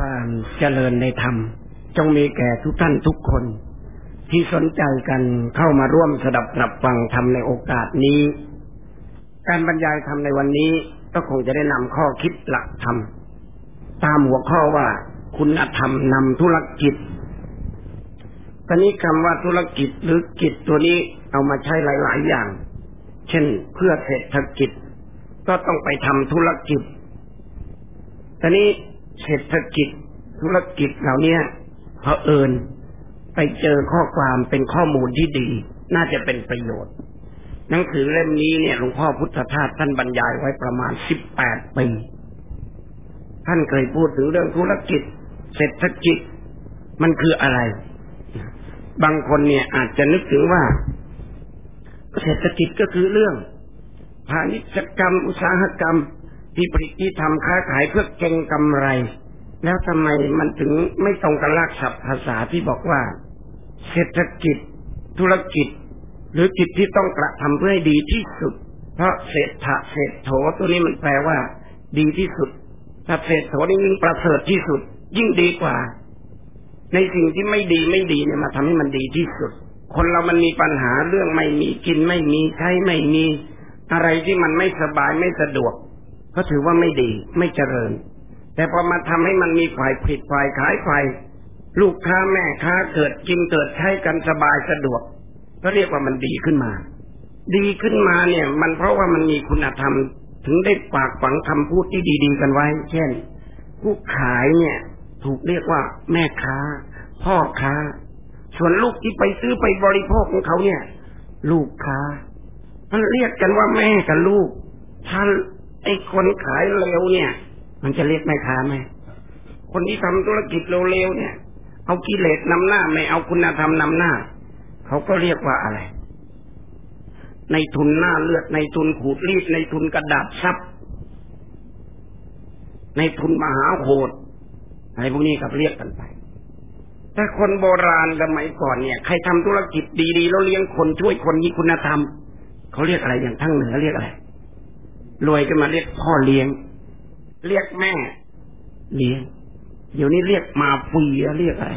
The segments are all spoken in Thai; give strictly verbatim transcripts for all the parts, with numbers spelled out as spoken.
ความเจริญในธรรมจงมีแก่ทุกท่านทุกคนที่สนใจกันเข้ามาร่วมสดับรับฟังธรรมในโอกาสนี้การบรรยายธรรมในวันนี้ก็คงจะได้นำข้อคิดหลักธรรมตามหัวข้อว่าคุณธรรมนำธุรกิจตอนนี้คำว่าธุรกิจหรือกิจตัวนี้เอามาใช้หลายๆอย่างเช่นเพื่อเศรษฐกิจก็ต้องไปทำธุรกิจตอนนี้เศรษฐกิจธุรกิจเหล่านี้เผอิญไปเจอข้อความเป็นข้อมูลที่ดีน่าจะเป็นประโยชน์หนังสือเล่มนี้เนี่ยหลวงพ่อพุทธทาสท่านบรรยายไว้ประมาณสิบแปดปีท่านเคยพูดถึงเรื่องธุรกิจเศรษฐกิจมันคืออะไรบางคนเนี่ยอาจจะนึกถึงว่าเศรษฐกิจก็คือเรื่องพาณิชยกรรมอุตสาหกรรมที่ผลิตที่ทำค้าขายเพื่อเก็งกำไรแล้วทำไมมันถึงไม่ตรงกับรากศัพท์ภาษาที่บอกว่าเศรษฐกิจธุรกิจหรือกิจที่ต้องกระทำเพื่อให้ดีที่สุดเพราะเศรษฐะเศรษโถตัวนี้มันแปลว่าดีที่สุดถ้าเศรษโถนี่ยิ่งประเสริฐที่สุดยิ่งดีกว่าในสิ่งที่ไม่ดีไม่ดีเนี่ยมาทำให้มันดีที่สุดคนเรามันมีปัญหาเรื่องไม่มีกินไม่มีใช้ไม่มีอะไรที่มันไม่สบายไม่สะดวกก็ถือว่าไม่ดีไม่เจริญแต่พอมาทำให้มันมีฝ่ายผลิตฝ่ายขายฝ่ายลูกค้าแม่ค้าเกิดกินเกิดใช้กันสบายสะดวกก็เรียกว่ามันดีขึ้นมาดีขึ้นมาเนี่ยมันเพราะว่ามันมีคุณธรรมถึงได้ฝากฝังคำพูดที่ดีๆกันไว้เช่นผู้ขายเนี่ยถูกเรียกว่าแม่ค้าพ่อค้าส่วนลูกที่ไปซื้อไปบริโภคของเขาเนี่ยลูกค้ามันเรียกกันว่าแม่กับลูกถ้าไอ้คนขายเร็วเนี่ยมันจะเรียกแม่ค้าไหมคนที่ทำธุรกิจเร็วๆเนี่ยเอากิเลสนำหน้าไม่เอาคุณธรรมนำหน้าเขาก็เรียกว่าอะไรในทุนหน้าเลือดในทุนขูดรีดในทุนกระดาษซับในทุนมหาโหดอะไรพวกนี้กับเรียกกันไปแต่คนโบราณสมัยก่อนเนี่ยใครทำธุรกิจดีๆแล้วเลี้ยงคนช่วยคนมีคุณธรรมเขาเรียกอะไรอย่างทั้งเหนือเรียกอะไรรวยกันมาเรียกพ่อเลี้ยงเรียกแม่เลี้ยงเดี๋ยวนี้เรียกมาเฟียเรียกอะไร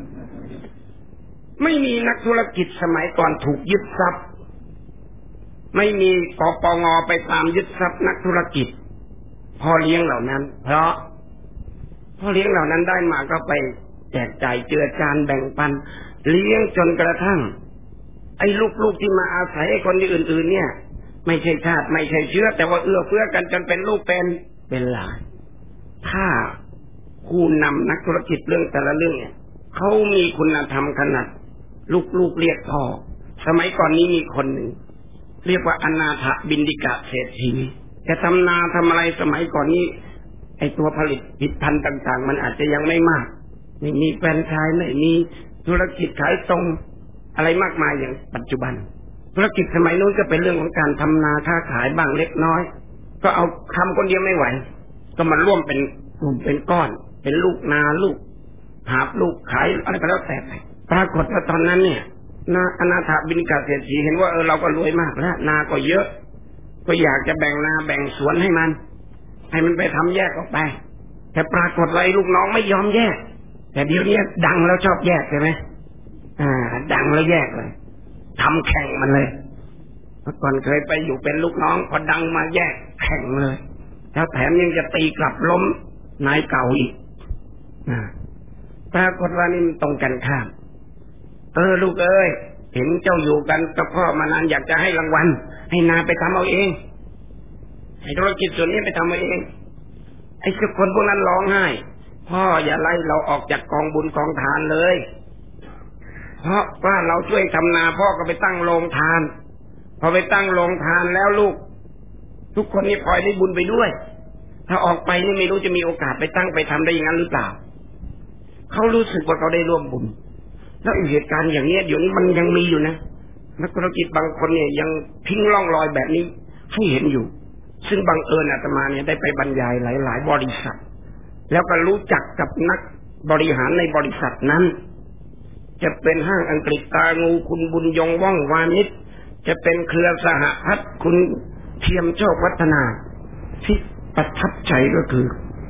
ไม่มีนักธุรกิจสมัยก่อนถูกยึดทรัพย์ไม่มีปปงไปตามยึดทรัพย์นักธุรกิจพ่อเลี้ยงเหล่านั้นเพราะพ่อเลี้ยงเหล่านั้นได้มาก็ไปแจกจ่ายเจือจานแบ่งปันเลี้ยงจนกระทั่งไอ้ลูกๆที่มาอาศัยไอ้คนอื่นๆเนี่ยไม่ใช่ชาติไม่ใช่เชื้อแต่ว่าเอื้อเฟื้อกันจนเป็นลูกเป็นเป็นหลานถ้าผู้นำนักธุรกิจเรื่องแต่ละเรื่องเนี่ยเขามีคุณธรรมขนาดลูกๆเรียกพ่อสมัยก่อนนี้มีคนหนึ่งเรียกว่าอนาถบิณฑิกะเศรษฐีจะทำนาทำอะไรสมัยก่อนนี้ไอ้ตัวผลิตผลิตภัณฑ์ต่างๆมันอาจจะยังไม่มากไม่มีแฟรนไชส์ไม่มีธุรกิจขายตรงอะไรมากมายอย่างปัจจุบันธุรกิจสมัยนู้นก็เป็นเรื่องของการทำนาค้าขายบ้างเล็กน้อยก็เอาทำคนเดียวไม่ไหวก็มาร่วมเป็นกลุ่มเป็นก้อนเป็นลูกนาลูกหาบลูกขายอะไรก็แล้วแต่ปรากฏว่าตอนนั้นเนี่ยนาอนาถบิณฑิกะเศรษฐีเห็นว่าเออเราก็รวยมากแล้วนาก็เยอะก็อยากจะแบ่งนาแบ่งสวนให้มันให้มันไปทำแยกออกไปแต่ปรากฏว่าลูกน้องไม่ยอมแยกแต่เดี๋ยวนี้ดังแล้วชอบแยกใช่ไหมอ่าดังแล้วแยกเลยทำแข่งมันเลยเมื่อก่อนเคยไปอยู่เป็นลูกน้องพอดังมาแยกแข่งเลยแล้วแถมยังจะตีกลับล้มนายเก่าอีกอ่าปรากฏว่านี่มันตรงกันข้ามเออลูกเอ้ยเห็นเจ้าอยู่กันกับพ่อมานานอยากจะให้รางวัลให้นาไปทำเอาเองให้ธุรกิจส่วนนี้ไปทำเอาเองไอ้ทุกคนพวกนั้นร้องไห้พ่ออย่าไล่เราออกจากกองบุญกองทานเลยเพราะว่าเราช่วยทำนาพ่อก็ไปตั้งโรงทานพอไปตั้งโรงทานแล้วลูกทุกคนนี่พลอยได้บุญไปด้วยถ้าออกไปนี่ไม่รู้จะมีโอกาสไปตั้งไปทำได้อย่างนั้นหรือเปล่าเขารู้สึกว่าเขาได้ร่วมบุญแล้วเหตุการณ์อย่างนี้เดี๋ยวนี้มันยังมีอยู่นะนักธุรกิจบางคนเนี่ยยังทิ้งร่องรอยแบบนี้ให้เห็นอยู่ซึ่งบังเอิญอาตมาเนี่ยได้ไปบรรยายหลายๆบริษัทแล้วก็รู้จักกับนักบริหารในบริษัทนั้นจะเป็นห้างอังกฤษตางูคุณบุญยงว่องวานิชจะเป็นเครือสหพัฒน์คุณเทียมโชควัฒนาที่ประทับใจก็คือ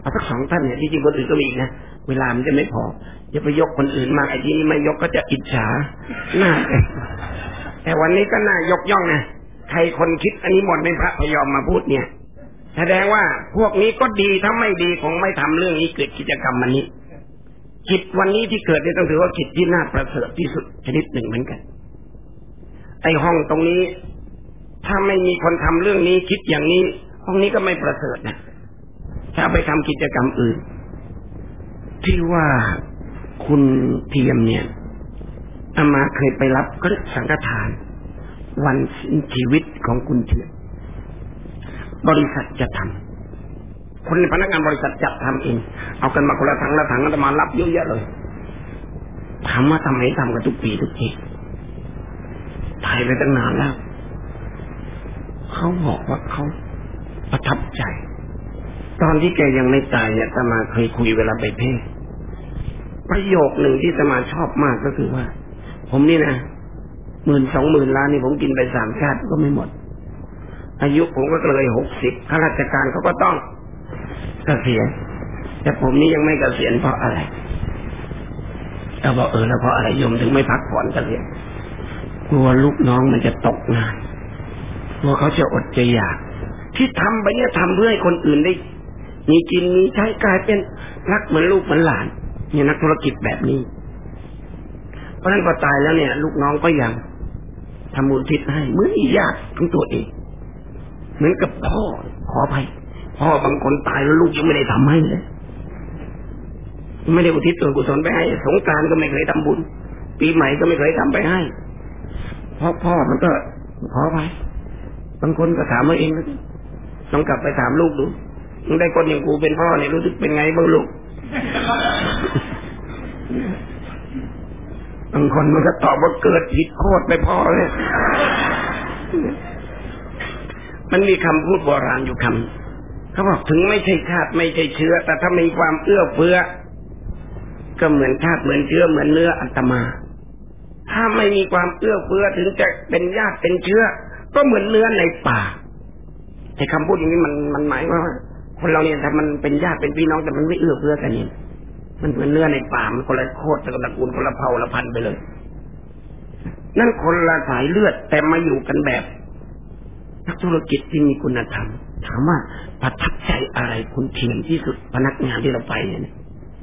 เอาสักสองท่านเนี่ยที่จริงคนอื่นก็มีนะเวลามันจะไม่พออย่าไปยกคนอื่นมาไอ้ที่นี่ไม่ยกก็จะอิจฉาหน้าแต่วันนี้ก็น่ายกย่องนะใครคนคิดอันนี้หมดในพระพยอมมาพูดเนี่ยแสดงว่าพวกนี้ก็ดีถ้าไม่ดีคงไม่ทำเรื่องนี้เกิดกิจกรรมวันนี้กิจวันนี้ที่เกิดเนี่ยต้องถือว่ากิจที่น่าประเสริฐที่สุดชนิดหนึ่งเหมือนกันไอ้ห้องตรงนี้ถ้าไม่มีคนทำเรื่องนี้คิดอย่างนี้ห้องนี้ก็ไม่ประเสริฐนะถ้าไปทำกิจกรรมอื่นที่ว่าคุณเทียมเนี่ยอามาเคยไปรับก็สังฆทานวันสิ้นชีวิตของคุณเทียมบริษัทจะทำคนพนักงานบริษัทจัดทำเองเอากันมาคนละถังละถังแล้วมารับเยอะแยะเลยถามว่าทำไมทำกันทุกปีทุกปีถ่ายไปตั้งนานแล้วเขาบอกว่าเขาประทับใจตอนที่แกยังไม่ตายเนี่ยอาตมาเคยคุยเวลาไปเทศน์ประโยคหนึ่งที่อาตมาชอบมากก็คือว่าผมนี่นะหมื่นสองหมื่นล้านนี่ผมกินไปสามชาติก็ไม่หมดอายุผมก็เลยหกสิบข้าราชการเขาก็ต้องเกษียณแต่ผมนี่ยังไม่เกษียณเพราะอะไรเราบอกเออแล้วเพราะอะไรโยมถึงไม่พักผ่อนเกษียณกลัวลูกน้องมันจะตกงานกลัวเขาจะอดจะอยากที่ทำไปเนี่ยทำเพื่อให้คนอื่นได้มีกินมีใช้กลายเป็นรักเหมือนลูกเหมือนหลานเนี่ยนักธุรกิจแบบนี้เพราะฉะนั้นพอตายแล้วเนี่ยลูกน้องก็ยังทำบุญทิศให้เหมือนญาติของตัวเองเหมือนกับพ่อขออภัยพ่อบางคนตายแล้วลูกยังไม่ได้ทำให้เลยไม่ได้อุทิศส่วนกุศลไปให้สงกรานต์ก็ไม่เคยทำบุญปีใหม่ก็ไม่เคยทำไปให้เพราะพ่อมันก็ขออภัยบางคนก็ถามมาเองต้องกลับไปถามลูกดูมึงได้คนอย่างกูเป็นพ่อเนี่ยรู้สึกเป็นไงบ้างลูกบางคนมันก็ตอบว่าเกิดผิดโคตรไปพ่อเลยมันมีคำพูดโบราณอยู่คำเขาบอกถึงไม่ใช่ชาติไม่ใช่เชื้อแต่ถ้ามีความเอื้อเฟื้อก็เหมือนชาติเหมือนเชื้อเหมือนเนื้ออาตมาถ้าไม่มีความเอื้อเฟื้อถึงจะเป็นญาติเป็นเชื้อก็เหมือนเนื้อในป่าไอ้คำพูดอย่างนี้มันมันหมายว่าคนเราเนี่ยถ้ามันเป็นญาติเป็นพี่น้องแต่มันไม่เอื้อเฟื้อกันนี่มันเหมือนเนื้อในป่ามันคนละโคตรตระกูลคนละเผ่าละพันธุ์ไปเลยนั่นคนละสายเลือดแต่มาอยู่กันแบบนักธุรกิจที่มีคุณธรรมถามว่าประทับใจอะไรคุณเทียมที่สุดพนักงานที่เราไปเนี่ย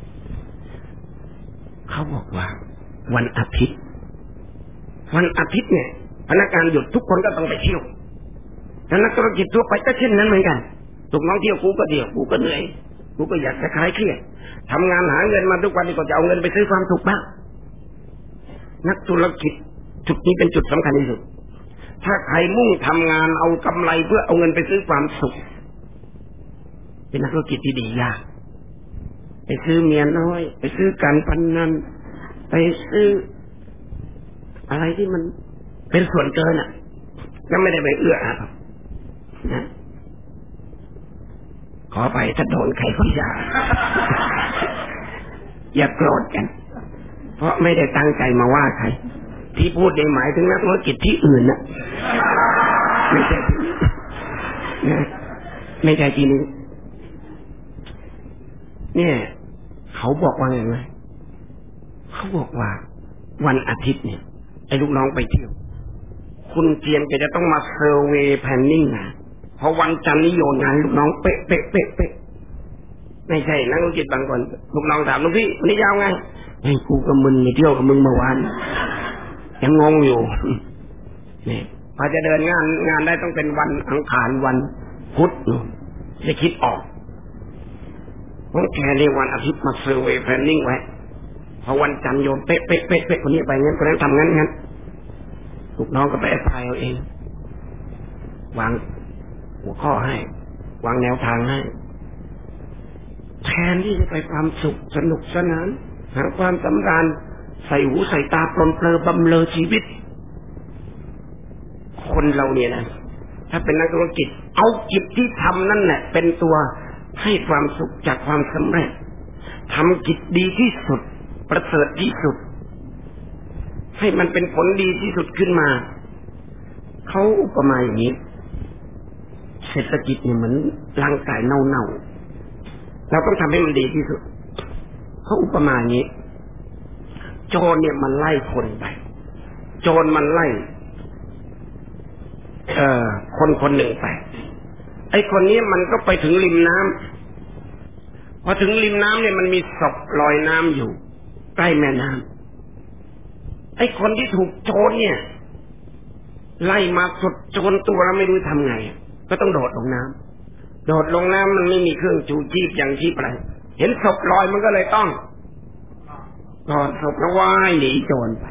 เขาบอกว่าวันอาทิตย์วันอาทิตย์เนี่ยพนักงานหยุดทุกคนก็ต้องไปเที่ยวแต่นักธุรกิจทั่วไปก็เช่นนั้นเหมือนกันลูกน้องเที่ยวกูก็เที่ยวกูก็เหนื่อยกูก็อยากจะคลายเครียดทำงานหาเงินมาทุกวันนี้ก็จะเอาเงินไปซื้อความสุขบ้างนักธุรกิจจุดนี้เป็นจุดสำคัญที่สุดถ้าใครมุ่งทำงานเอากำไรเพื่อเอาเงินไปซื้อความสุขเป็นนักธุรกิจที่ดียากไปซื้อเมียน้อยไปซื้อการพนันไปซื้ออะไรที่มันเป็นส่วนเกินอ่ะก็ไม่ได้ไปเอื้ออาทรนะขอไปถ้าโดนใครก็อย่าอย่าโกรธกันเพราะไม่ได้ตั้งใจมาว่าใครที่พูดในหมายถึงนักธุรกิจที่อื่นนะไม่ใช่ที่นี้นะไม่ใช่ที่นี้เนี่ยเขาบอกว่าไงไหมเขาบอกว่าวันอาทิตย์เนี่ยไอ้ลูกน้องไปเที่ยวคุณเทียมแกจะต้องมาเซอร์เวย์แพลนนิ่งนะพอวันจันทร์นี้โยนงานลูกน้องเป๊ะเป๊ะเป๊ะเป๊ะไม่ใช่นักธุรกิจบางคนลูกน้องถามลูกพี่วันนี้ยาวไงไอ้กูกับมึงไปเที่ยวกับมึงเมื่อวานยังงงอยู่นี่พอจะเดินงานงานได้ต้องเป็นวันอังคารวันพุธนู่นจะคิดออกเพราะแกในวันอาทิตย์มาเซอร์เวย์แพลนนิ่งไว้พอวันจันทร์โยนเป๊ะเป๊ะเป๊ะเป๊ะคนนี้ไปงั้นคนนั้นทำงั้นงั้นลูกน้องก็ไปแอพพลายเอาเองวางหัวข้อให้วางแนวทางให้แทนที่จะไปความสุขสนุกสนานหาความสำราญใส่หูใส่ตาปลนเปลือบำเรอชีวิตคนเราเนี่ยนะถ้าเป็นนักธุรกิจเอากิจที่ทำนั่นแหละเป็นตัวให้ความสุขจากความสำเร็จทำกิจดีที่สุดประเสริฐที่สุดให้มันเป็นผลดีที่สุดขึ้นมาเขาอุปมาอย่างนี้เศรษฐกิจเนี่ยเหมือนร่างกายเน่าๆเราต้องทำให้มันดีที่สุดเขาอุปมาอย่างนี้โจรเนี่ยมันไล่คนไปโจรมันไล่เอ่อคนคนหนึ่งไปไอ้คนนี้มันก็ไปถึงริมน้ำพอถึงริมน้ำเนี่ยมันมีศพลอยน้ำอยู่ใกล้แม่น้ำไอ้คนที่ถูกโจรเนี่ยไล่มาสุดโจรตัวแล้วไม่รู้ทำไงก็ต้องโดดลงน้ำโดดลงน้ำมันไม่มีเครื่องชูชีพอย่างชีพอะไรเห็นศพลอยมันก็เลยต้องกอดศพแล้วว่ายหนีโจรไป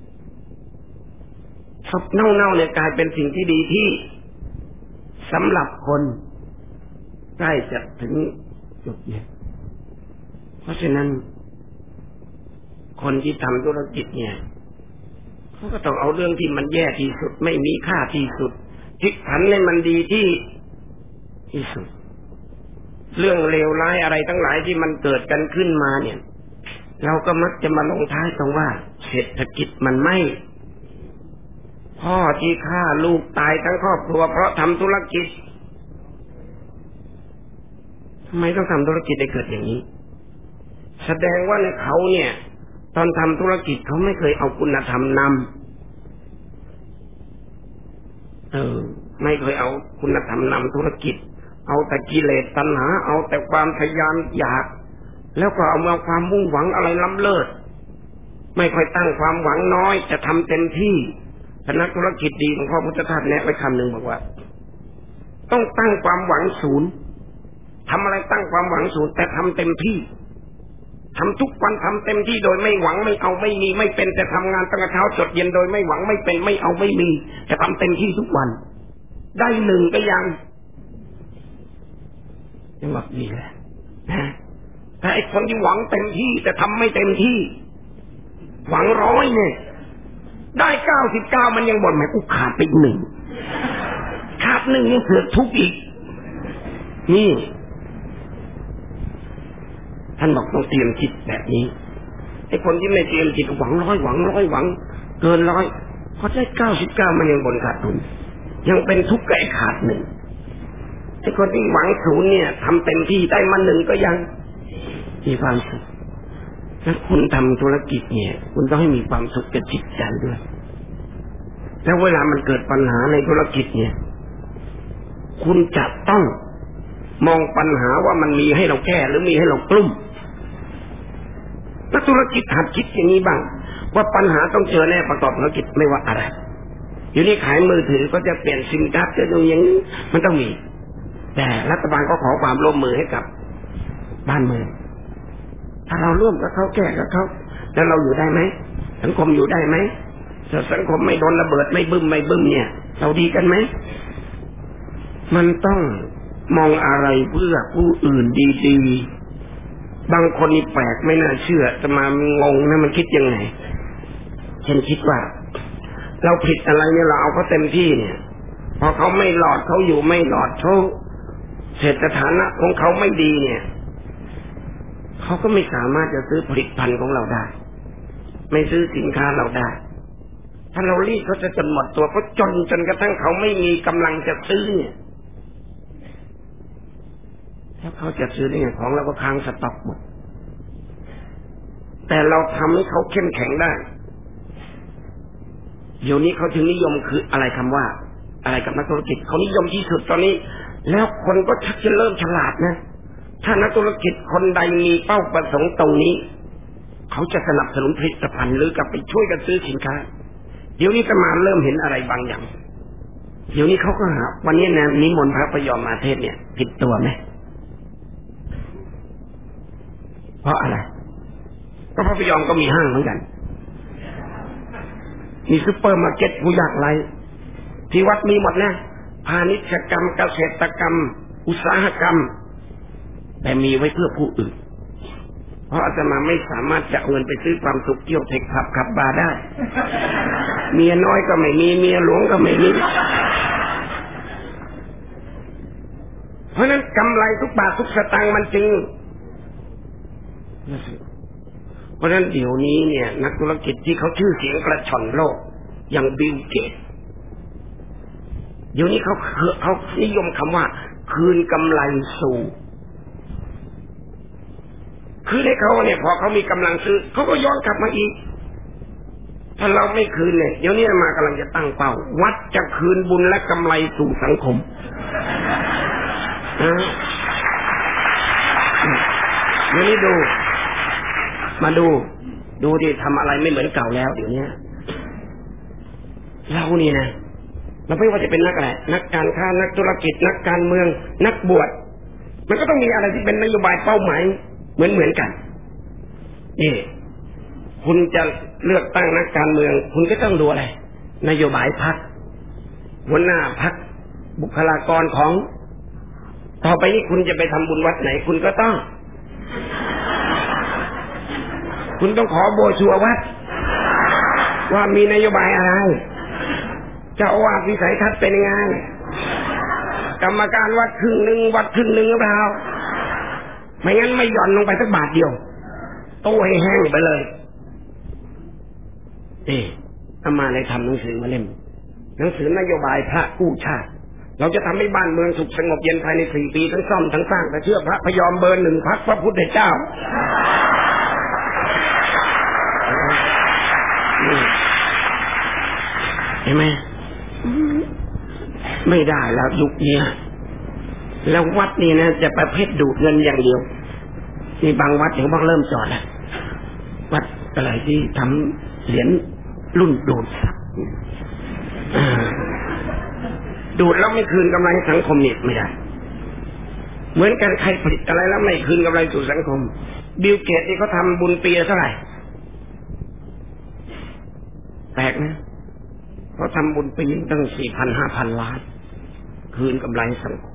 ศพเน่าๆเนี่ยกลายเป็นสิ่งที่ดีที่สำหรับคนใกล้จะถึงจุดนี้เพราะฉะนั้นคนที่ทำธุรกิจเนี่ยเขาก็ต้องเอาเรื่องที่มันแย่ที่สุดไม่มีค่าที่สุดพลิกผันให้มันดีที่ที่สุดเรื่องเลวร้ายอะไรทั้งหลายที่มันเกิดกันขึ้นมาเนี่ยเราก็มักจะมาลงท้ายตรงว่าเศรษฐกิจมันไม่พ่อที่ฆ่าลูกตายทั้งครอบครัวเพราะทำธุรกิจทำไมต้องทำธุรกิจได้เกิดอย่างนี้แสดงว่าในเขาเนี่ยตอนทำธุรกิจเขาไม่เคยเอาคุณธรรมนำเออไม่เคยเอาคุณธรรมนำธุรกิจเอาแต่กิเลสตัณหาเอาแต่ความทยานอยากแล้วก็เอามาความมุ่งหวังอะไรล้ำเลิศไม่ค่อยตั้งความหวังน้อยจะทำเต็มที่นักธุรกิจดีของพ่อพุทธทาสแนะไว้คำหนึ่งบอกว่าต้องตั้งความหวังศูนย์ทำอะไรตั้งความหวังศูนย์แต่ทำเต็มที่ทำทุกวันทำเต็มที่โดยไม่หวังไม่เอาไม่มีไม่เป็นแต่ทำงานตั้งแต่เช้าจดเย็นโดยไม่หวังไม่เป็นไม่เอาไม่มีจะทำเต็มที่ทุกวันได้หนึ่งก็ยังยังบอกดีแหละนะแต่ไอ้คนที่หวังเต็มที่แต่ทำไม่เต็มที่หวังร้อยเนี่ยได้เก้าสิบเก้ามันยังบ่นแหมกูขาดไปหนึ่งขาดหนึ่งยังเสือกทุกข์อีกนี่ท่านบอกต้องเตรียมจิตแบบนี้ไอ้คนที่ไม่เตรียมจิตหวังร้อยหวังร้อยหวังเกินร้อยพอได้เก้าสิบเก้ามันยังบ่นขาดทุนยังเป็นทุกข์กับไอ้ขาดหนึ่งไอ้คนที่หวังศูนย์เนี่ยทำเต็มที่ได้มาหนึ่งก็ยังมีความสุขถ้าคุณทำธุรกิจเนี่ยคุณต้องให้มีความสุขกับจิตใจด้วยแล้วเวลามันเกิดปัญหาในธุรกิจเนี่ยคุณจะต้องมองปัญหาว่ามันมีให้เราแก้หรือมีให้เรากลุ้มนักธุรกิจหัดคิดอย่างนี้บ้างว่าปัญหาต้องเจอแน่ประกอบธุรกิจไม่ว่าอะไรอยู่นี่ขายมือถือก็จะเปลี่ยนซิมการ์ดจะดูอย่างนี้มันต้องมีแต่รัฐบาลก็ขอความร่วมมือให้กับบ้านเมืองถ้าเราร่วมกับเขาแก้กับเขาแล้วเราอยู่ได้ไหมสังคมอยู่ได้ไหมถ้าสังคมไม่โดนระเบิดไม่บึ้มไม่บึ้มเนี่ยเราดีกันไหมมันต้องมองอะไรเพื่อผู้อื่นดีๆบางคนนี่แปลกไม่น่าเชื่อจะมางงนะมันคิดยังไงฉันคิดว่าเราผิดอะไรเนี่ยเราเอาเขาเต็มที่เนี่ยพอเขาไม่หลอดเขาอยู่ไม่หลอดเขาเศรษฐฐานะของเขาไม่ดีเนี่ยเขาก็ไม่สามารถจะซื้อผลิตภัณฑ์ของเราได้ไม่ซื้อสินค้าเราได้ถ้าเรารีดเขาจะจนหมดตัวเขาจนจนกระทั่งเขาไม่มีกำลังจะซื้อเนี่ยถ้าเขาจะซื้อได้ไงของเราก็ค้างสต็อกหมดแต่เราทำให้เขาเข้มแข็งได้เดี๋ยวนี้เขาถึงนิยมคืออะไรคำว่าอะไรกับนักธุรกิจเขานิยมที่สุดตอนนี้แล้วคนก็ชักจะเริ่มฉลาดนะถ้านักธุรกิจคนใดมีเป้าประสงค์ตรงนี้เขาจะสนับสนุนผลิตภัณฑ์หรือกลับไปช่วยกันซื้อสินค้าเดี๋ยวนี้จะมาเริ่มเห็นอะไรบางอย่างเดี๋ยวนี้เขาก็หาวันนี้นะนิมนต์พระพยอมมาเทศเนี่ยผิดตัวไหมเพราะอะไรก็พระพยอมก็มีห้างเหมือนกันมีซุปเปอร์มาร์เก็ตผู้ยากไร้ที่วัดมีหมดนะพาณิชยกรรมเกษตรกรรมอุตสาหกรรมแต่มีไว้เพื่อผู้อื่นเพราะอาตมาไม่สามารถจะเอาเงินไปซื้อความสุขเที่ยวเทคขับขับบาร์ได้เมียน้อยก็ไม่มีเมียหลวงก็ไม่มีเพราะนั้นกำไรทุกบาททุกสตางค์มันจริงเพราะฉะนั้นเดี๋ยวนี้เนี่ยนักธุรกิจที่เขาชื่อเสียงกระชอนโลกอย่างบิลเกตส์เดี๋ยวนี้เขาเขานิยมคำว่าคืนกำไรสู่คือให้เขาเนี่ยพอเขามีกำลังซื้อเขาก็ย้อนกลับมาอีกถ้าเราไม่คืนเนี่ยเดี๋ยวนี้มากำลังจะตั้งเป้าวัดจะคืนบุญและกำไรสู่สังคมเดี๋ยวนี้ดูมาดูดูที่ทำอะไรไม่เหมือนเก่าแล้วเดี๋ยวนี้เรานี่นะเราไม่ว่าจะเป็นนักอะไรนักการค้านักธุรกิจนักการเมืองนักบวชมันก็ต้องมีอะไรที่เป็นนโยบายเป้าหมายเหมือนเหมือนกันนี่คุณจะเลือกตั้งนักการเมืองคุณก็ต้องดูอะไรนโยบายพรรคหัวหน้าพรรคบุคลากรของต่อไปนี้คุณจะไปทำบุญวัดไหนคุณก็ต้องคุณต้องขอโบชัววัดว่ามีนโยบายอะไรเจ้าอาวาสวิสัยทัศน์เป็นยังไงกรรมการวัดครึ่งหนึ่งวัดครึ่งหนึ่งหรือเปล่าไม่งั้นไม่หย่อนลงไปสักบาทเดียวตู้ให้แห้งไปเลยนี่อามาเลยทำหนังสือมาเล่มหนังสือนโยบายพระกู้ชาติเราจะทำให้บ้านเมืองสุขสงบเย็นภายในสี่ปีทั้งซ่อมทั้งสร้างแต่เชื่อพระพยอมเบอร์หนึ่งพรรคพระพุทธเจ้าเห็นไหมไม่ได้แล้วยุคนี้แล้ววัดนี่นะจะประเภทดูดเงินอย่างเดียวนี่บางวัดเดี๋ยวบางเริ่มจอดแล้ววัดอะไรที่ทำเหรียญรุ่นดูดดูดแล้วไม่คืนกำไรสังคมนี่ไม่ได้เหมือนกันใครผลิตอะไรแล้วไม่คืนกำไรสู่สังคมบิลเกตนี่เขาทำบุญปีละเท่าไหร่แปลกนะเขาทำบุญปีตั้งสี่พันห้าพันล้านคืนกำไรสังคม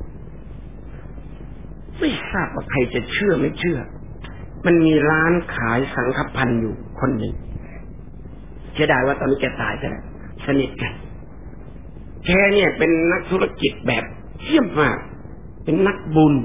ไม่ทราบว่าใครจะเชื่อไม่เชื่อมันมีร้านขายสังฆพันธ์อยู่คนหนึ่งเสียดายว่าตอนนี้แกตายไปแล้วสนิทกันแกเนี่ยเป็นนักธุรกิจแบบเยี่ยมมากเป็นนักบุญ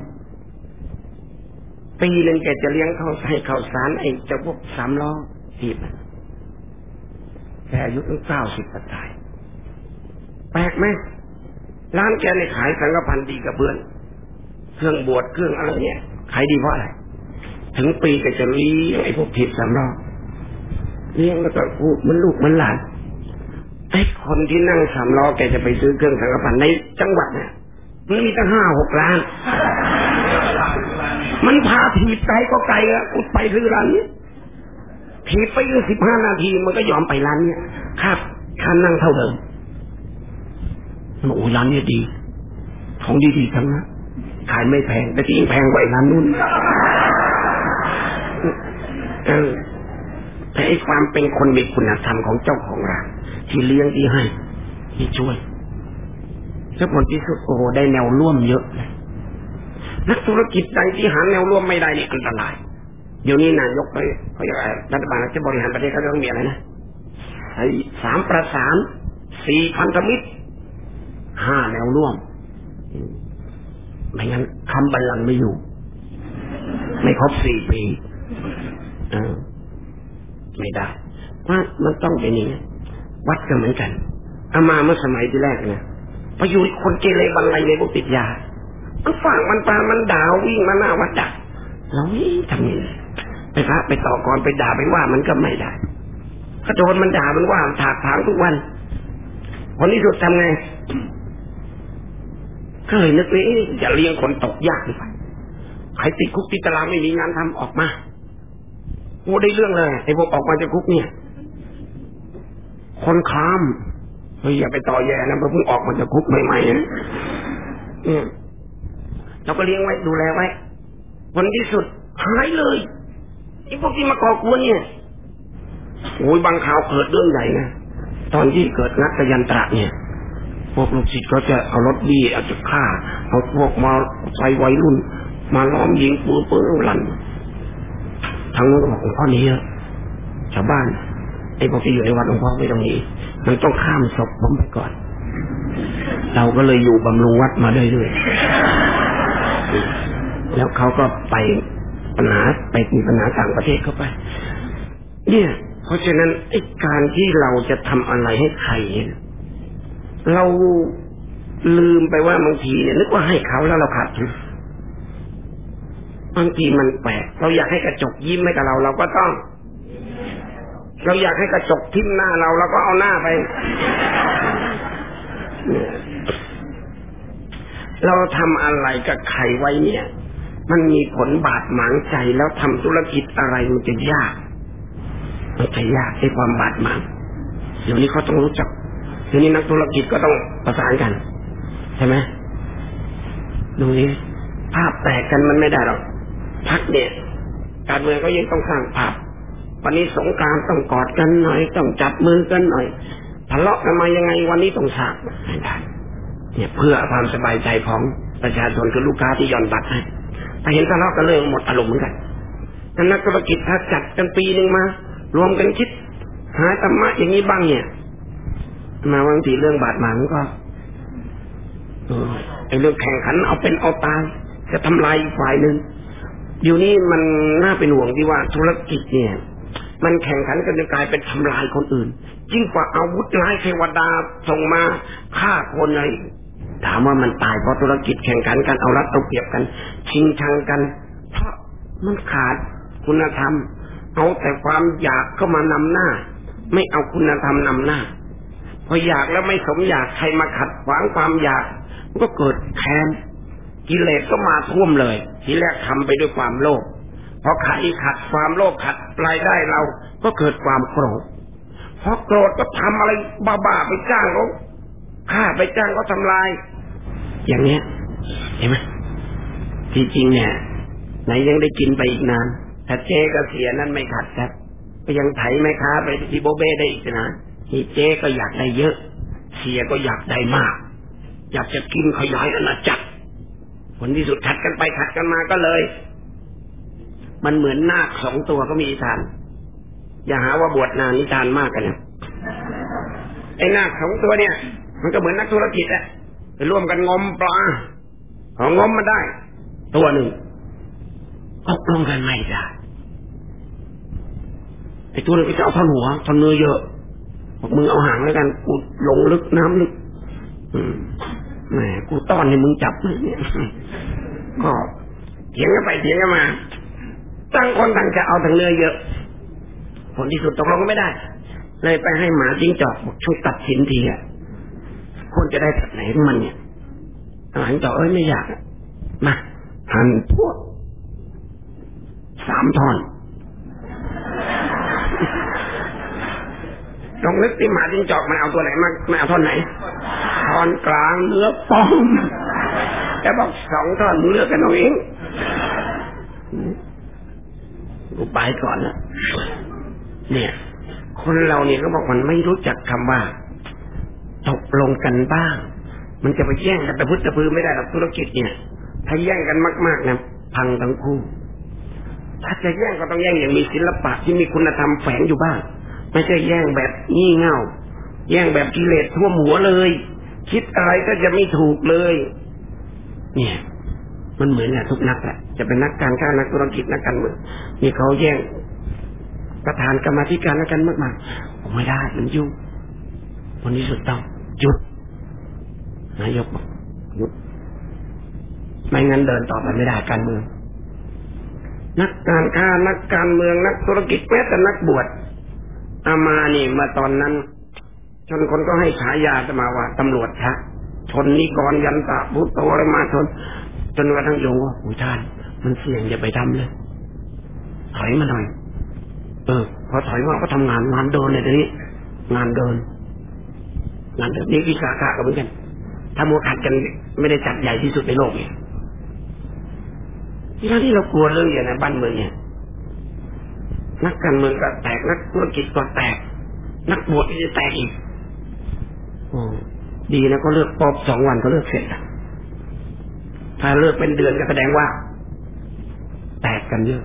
ปีนึงแกจะเลี้ยงเขาให้ข้าวสารไอ้เจ้าพวกสามล้อถีบแกอายุตั้งเก้าสิบปีตายแปลกไหมร้านแกในขายสังฆพันธ์ดีกับเพื่อนเครื่องบวชเครื่องอะไรเนี่ยขายดีเพราะอะไรถึงปีก็จะเลี้ยงไอ้พวกถีบสามล้อเลี้ยงแล้วก็พูดมันลูกมันหลานไอ้คนที่นั่งสามล้อแกจะไปซื้อเครื่องสังฆพันธ์ในจังหวัดเนี่ยมันมีตั้งห้าหกล้านมันพาถีบไกลก็ไกลอะอุดไปซื้อร้านนี้ถีบไปอยู่สิบห้านาทีมันก็ยอมไปร้านเนี้ยครับค่านั่งเท่าเดิมโอ้ร้านนี้ดีของดีๆทั้งนั้นขายไม่แพงแต่ที่แพงกว่าร้านนู้นเออแต่ไอ้ความเป็นคนมีคุณธรรมของเจ้าของร้านที่เลี้ยงที่ให้ที่ช่วยแล้วผลที่สุดโอ้ได้แนวร่วมเยอะเลยนักธุรกิจใดที่หาแนวร่วมไม่ได้นี่อันตรายเดี๋ยวนี้นายกไปเขาอยากรัฐบาลจะบริหารประเทศเขาต้องมีอะไรนะไอ้สามประสานสี่พันธมิตรห้าแนวร่วมไม่งั้นคำบัลลังก์ไม่อยู่ไม่ครบสี่ปีเออไม่ได้ว่ามันต้องเป็นอย่างนี้วัดก็เหมือนกันอามาเมื่อสมัยที่แรกเนี่ยไปอยู่คนเกเรบันไลในพวกติดยามันฝากมันปามันด่าวิ่งมาหน้าวัดดักเรานี่ทำยังไงไปพระไปต่อกรไปด่าไปว่ามันก็ไม่ได้ก็โดนมันด่ามันว่าถากถางทุกวันคนที่สุดทำไงก็เลยนึกว่าจะเลี้ยงคนตกยากดีกว่าใครติดคุกติดตารางไม่มีงานทำออกมาโอ้ได้เรื่องเลยไอ้พวกออกมาจากคุกเนี่ยคนค้ามเฮ้ยอย่าไปต่อแย่นะเพราะเพิ่งออกมาจากคุกใหม่ๆนะอืมเราก็เลี้ยงไว้ดูแลไว้ผลที่สุดหายเลยไอ้พวกที่มาก่อกวนเนี่ยโอ้ยบางข่าวเกิดเรื่องใหญ่นะตอนที่เกิดนักยันตระเนี่ยพวกลูกศิษย์ก็จะเอารถบี้เอาจะฆ่าเอาพวกมาใส่วัยรุ่นมาล้อมยิงปืนปืนลั่นทั้งนั้นก็บอกหลวงพ่อนี้เยอะชาวบ้านไอ้พวกที่อยู่ในวัดหลวงพ่อไม่ต้องหนีมันต้องข้ามศพผมไปก่อนเราก็เลยอยู่บำรุงวัดมาเรื่อยๆแล้วเขาก็ไปปัญหาไปมีปัญหาต่างประเทศเข้าไปเนี่ยเพราะฉะนั้นไอ้การที่เราจะทำอะไรให้ใครเราลืมไปว่าบางทีเนี่ยนึกว่าให้เขาแล้วเราขาดทุนบางทีมันแปลกเราอยากให้กระจกยิ้มให้กับเราเราก็ต้องเราอยากให้กระจกทิ่มหน้าเราเราก็เอาหน้าไปเราทำอะไรกับใครไว้เนี่ยมันมีผลบาดหมางใจแล้วทำธุรกิจอะไรมันจะยากมันจะยากในความบาดหมางเดี๋ยวนี้เขาต้องรู้จักเดี๋ยวนี้นักธุรกิจก็ต้องประสานกันใช่ไหมดูนี้ภาพแตกกันมันไม่ได้หรอกพักเนี่ยการเมืองก็ยังต้องสร้างภาพวันนี้สงกรานต์ต้องกอดกันหน่อยต้องจับมือกันหน่อยทะเลาะกันมายังไงวันนี้ต้องฉากไม่ได้เนี่ยเพื่อความสบายใจของประชาชนคือลูกค้าที่ย่อนบัตรให้ถ้าเห็นทะเลาะกันเลยหมดอารมณ์เหมือนกันนักธุรกิจถ้าจัดกันปีหนึ่งมารวมกันคิดหาธรรมะอย่างนี้บ้างเนี่ยมาบางทีเรื่องบาดหมางก็เออไอ้เรื่องแข่งขันเอาเป็นเอาตายจะทำลายอีกฝ่ายหนึ่งเดี๋ยวนี้มันน่าเป็นห่วงที่ว่าธุรกิจเนี่ยมันแข่งขันกันจนกลายเป็นทำลายคนอื่นยิ่งกว่าอาวุธร้ายเทวดาส่งมาฆ่าคนเลยถามว่ามันตายเพราะธุรกิจแข่งขันกันเอารัดเอาเปรียบกันชิงชังกันเพราะมันขาดคุณธรรมเอาแต่ความอยากเข้ามานำหน้าไม่เอาคุณธรรมนำหน้าพออยากแล้วไม่สมอยากใครมาขัดขวางความอยากก็เกิดแค้นกิเลสก็มาท่วมเลยทีแรกทำไปด้วยความโลภพอขัดขัดความโลภขัดรายได้เราก็เกิดความโกรธพอโกรธก็ทำอะไรบ้าๆไปจ้างเขาฆ่าไปจ้างเขาทำลายอย่างเนี้ยเห็นไหมที่จริงเนี่ยไหนยังได้กินไปอีกนานถ้าเจ๊ก็เสียนั่นไม่ขัดครับก็ยังไถแม่ค้าไปที่โบเบ้ได้อีกนะที่เจ๊ก็อยากได้เยอะเสียก็อยากได้มากอยากจะกินขยายอาณาจักรผลที่สุดขัดกันไปขัดกันมาก็เลยมันเหมือนนาคสองตัวก็มีทานอย่าหาว่าบวชนานนิทานมากกันนะไอ้นาคสองตัวเนี่ยมันก็เหมือนนักธุรกิจอะไปร่วมกันงมปลาของงมมาได้ตัวหนึ่งตกลงกันไม่ได้ไอ้ตัวนึงก็จะเอาท่อนหัวท่อนเนื้อเยอะบอกมึงเอาหางแล้วกันกูลงลึกน้ำลึกแหมกูต้อนให้มึงจับเนี่ยก็เถียงกันไปเถียงกันมาตั้งคนต่างจะเอาทางเนื้อเยอะผลที่สุดตกลงกันไม่ได้เลยไปให้หมาจิ้งจอกบอกช่วยตัดสินทีอ่ะคนจะได้ตัดไหนมันเนี่ยหมาจิ้งจอกเอ้ยไม่อยากมาหั่นพวกสามท่อนลองนึกที่หมาจิ้งจอกมันเอาตัวไหนมาไม่เอาท่อนไหนท่อนกลางเนื้อป้อมแต่บอกสองท่อนมึงเลือกกันเอาเองกูไปก่อนนะเนี่ยคนเราเนี่ยก็บอกมันไม่รู้จักคำว่าตกลงกันบ้างมันจะไปแย่งกันแต่พุทธพื้นไม่ได้หรอกธุรกิจเนี่ยถ้าแย่งกันมากๆนะพังทั้งคู่ถ้าจะแย่งก็ต้องแย่งอย่างมีศิลปะที่มีคุณธรรมแฝงอยู่บ้างไม่ใช่แย่งแบบงี่เง่าแย่งแบบกิเลสท่วมหัวเลยคิดอะไรก็จะไม่ถูกเลยเนี่ยมันเหมือนกับทุกนักแหละจะเป็นนักการค้านักธุรกิจนักการเมืองมีเขาแย่งประธานกรรมาธิการนักการเมืองมาผมไม่ได้มันยุ่งวันนี้สุดต้องหยุดนายกบอกหยุดไม่งั้นเดินต่อไปไม่ได้การเมืองนักการค้านักการเมืองนักธุรกิจแม้แต่นักบวชอามานี่มาตอนนั้นชนคนก็ให้ฉายาจะมาว่าตำรวจฮะชนนิกรยันตะพุทโธอะไรมาชนจนกระทั่งโยงว่าอุท่านมันเสี่ยงอย่าไปทำเลยถอยมาหน่อยเออพอถอยมาก็ทำงานงานเดินเลยทีนี้งานเดินงานเดินนี่วิสาขะก็เหมือนกันถ้ามัวขัดกันไม่ได้จัดใหญ่ที่สุดในโลกเนี่ยที่ที่เรากลัวเรื่องอย่างนั้นบ้านเมืองเนี่ยนักการเมืองก็แตกนักธุรกิจก็แตกนักบวชก็จะแตกอีกโอ้ดีนะก็เลิกปอบสองวันก็เลิกเสร็จถ้าเลิกเป็นเดือนก็แสดงว่าแตกกันเยอะ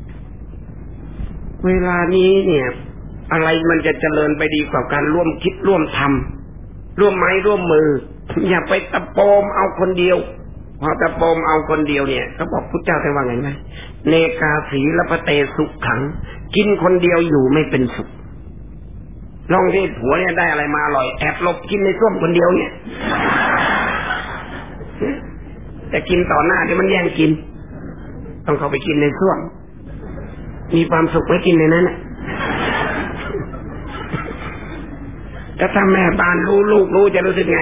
เวลานี้เนี่ยอะไรมันจะเจริญไปดีกว่าการร่วมคิดร่วมทำร่วมไม้ร่วมมืออย่าไปตะโปมเอาคนเดียวพอตะโปมเอาคนเดียวเนี่ยเขาบอกพุทธเจ้าได้ว่าไงไหมเนกาสีละพะเตสุขขังกินคนเดียวอยู่ไม่เป็นสุขลองที่ผัวเนี่ยได้อะไรมาอร่อยแอบหลบกินในส้วมคนเดียวเนี่ยแต่กินต่อหน้าที่มันแย่งกินต้องเข้าไปกินในส้วมมีความสุขไม่กินในนั้นน่ะแล้วถ้าแม่บ้านรู้ลูกรู้จะรู้สึกไง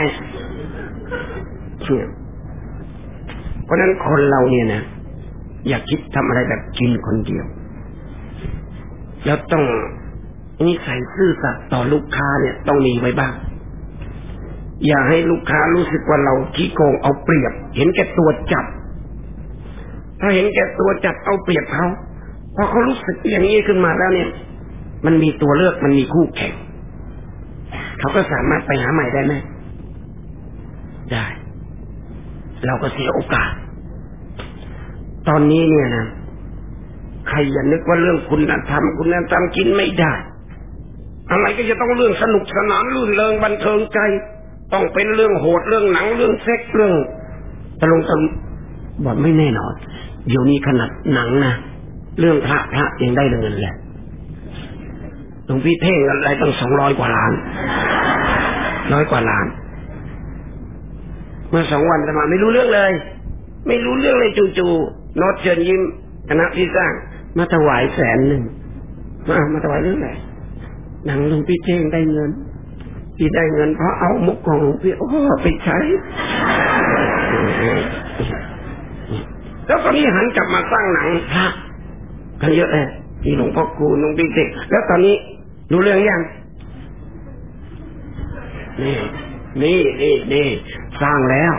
เพราะนั้นคนเราเนี่ยนะอย่าคิดทำอะไรแบบกินคนเดียวแล้วต้องนิสัยซื่อสัตย์ต่อลูกค้าเนี่ยต้องมีไว้บ้างอย่าให้ลูกค้ารู้สึกว่าเราขี้โกงเอาเปรียบเห็นแก่ตัวจับถ้าเห็นแก่ตัวจับเอาเปรียบเขาพอเขารู้สึกอย่างนี้ขึ้นมาแล้วเนี่ยมันมีตัวเลือกมันมีคู่แข่งเขาก็สามารถไปหาใหม่ได้ไหมได้เราก็เสียโอกาสตอนนี้เนี่ยนะใครอย่านึกว่าเรื่องคุณธรรมคุณธรรมกินไม่ได้อะไรก็จะต้องเรื่องสนุกสนานลื่นเริงบันเทิงใจต้องเป็นเรื่องโหดเรื่องหนังเรื่องเซ็กเรื่องตลงตลบอกไม่แน่นอนเดี๋ยวนี้ขนาดหนังนะเรื่องพระพระยังได้เงินแหละหลวงพี่เท่งอะไรตั้งสองร้อยกว่าล้านร้อยกว่าล้านเมื่อสองวันจะมาไม่รู้เรื่องเลยไม่รู้เรื่องเลยจู่ๆโน้ตเชิญยิ้มคณะที่สร้างมาถวายแสนหนึ่งมามาถวายเรื่องอะไรหนังหลวงพี่เท่งได้เงินที่ได้เงินเพราะเอามุกของหลวงพี่โอ้ไปใช้แล้วตอนนี้หันกลับมาสร้างหนังพระกันเยอะเลยที่หลวงพ่อครูหลวงพี่เท่งแล้วตอนนี้รู้เรื่องยังนี่นี่นี่นี่สร้างแล้ว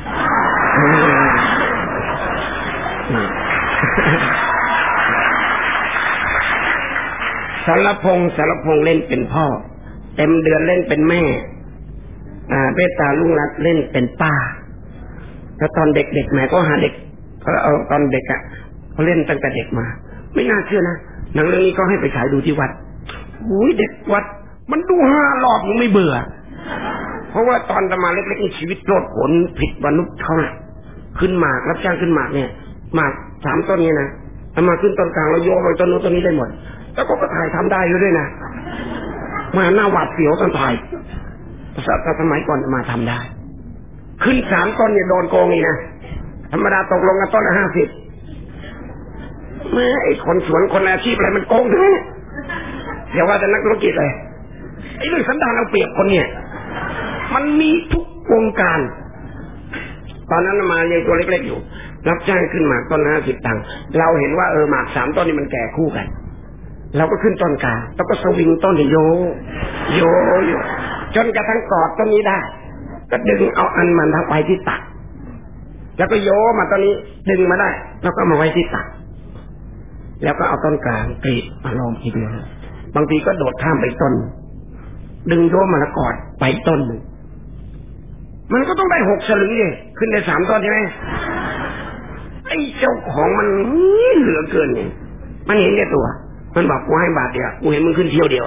สารพงษ์สารพงษ์เล่นเป็นพ่อเต็มเดือนเล่นเป็นแม่อ่าเบตตาลุงรัตเล่นเป็นป้าแล้วตอนเด็กๆแม่ก็หาเด็กเขาเอาตอนเด็กอ่ะเขาเล่นตั้งแต่เด็กมาไม่น่าเชื่อนะหนังเรื่องนี้ก็ให้ไปฉายดูที่วัดโอ้ยเด็กวัดมันดูห้ารอบยังไม่เบื่อเพราะว่าตอนจะมาเล็กๆชีวิตโลดผลผิดมนุษย์เขาน่ะขึ้นหมากรับจ้างขึ้นหมากเนี่ยหมากสามต้นนี้นะเอามาขึ้นต้นกลางแล้วโยกไปต้นนู้นต้นนี้ได้หมดแล้วก็ถ่ายทำได้ด้วยนะมาหน้าหวาดเสียวตอนถ่ายภาษาสมัยก่อนมาทำได้ขึ้นสามต้นเนี่ยโดนโกงอีกนะธรรมดาตกลงกันต้นละห้าสิบเมื่อไอ้คนสวนคนอาชีพอะไรมันโกงทั้งนั้นอย่าว่าแต่นักธุรกิจเลยไอ้เรื่องสันดานเอาเปรียบคนเนี่ยมันมีทุกวงการตอนนั้นมายังตัวเล็กๆอยู่รับจ้างขึ้นหมากต้นห้าสิบตังค์เราเห็นว่าเออหมากสามต้นนี่มันแก่คู่กันเราก็ขึ้นต้นกลางแล้วก็สวิงต้นโยโยโยจนกระทั่งกอดต้นนี้ได้ก็ดึงเอาอันมันทั้งไปที่ตักแล้วก็โยมาต้นนี้ดึงมาได้แล้วก็มาไว้ที่ตักแล้วก็เอาต้นกลางกรีดมาลองทีเดียวบางทีก็โดดข้ามไปต้นดึงโยมาแล้วกอดไปต้นหนึ่งมันก็ต้องได้หกสลึงดิขึ้นได้สามต้นใช่ไหมไอ้เจ้าของมันเหลือเกินไงมันเห็นแก่ตัวมันบอกกูให้บาทเดียวกูเห็นมึงขึ้นเที่ยวเดียว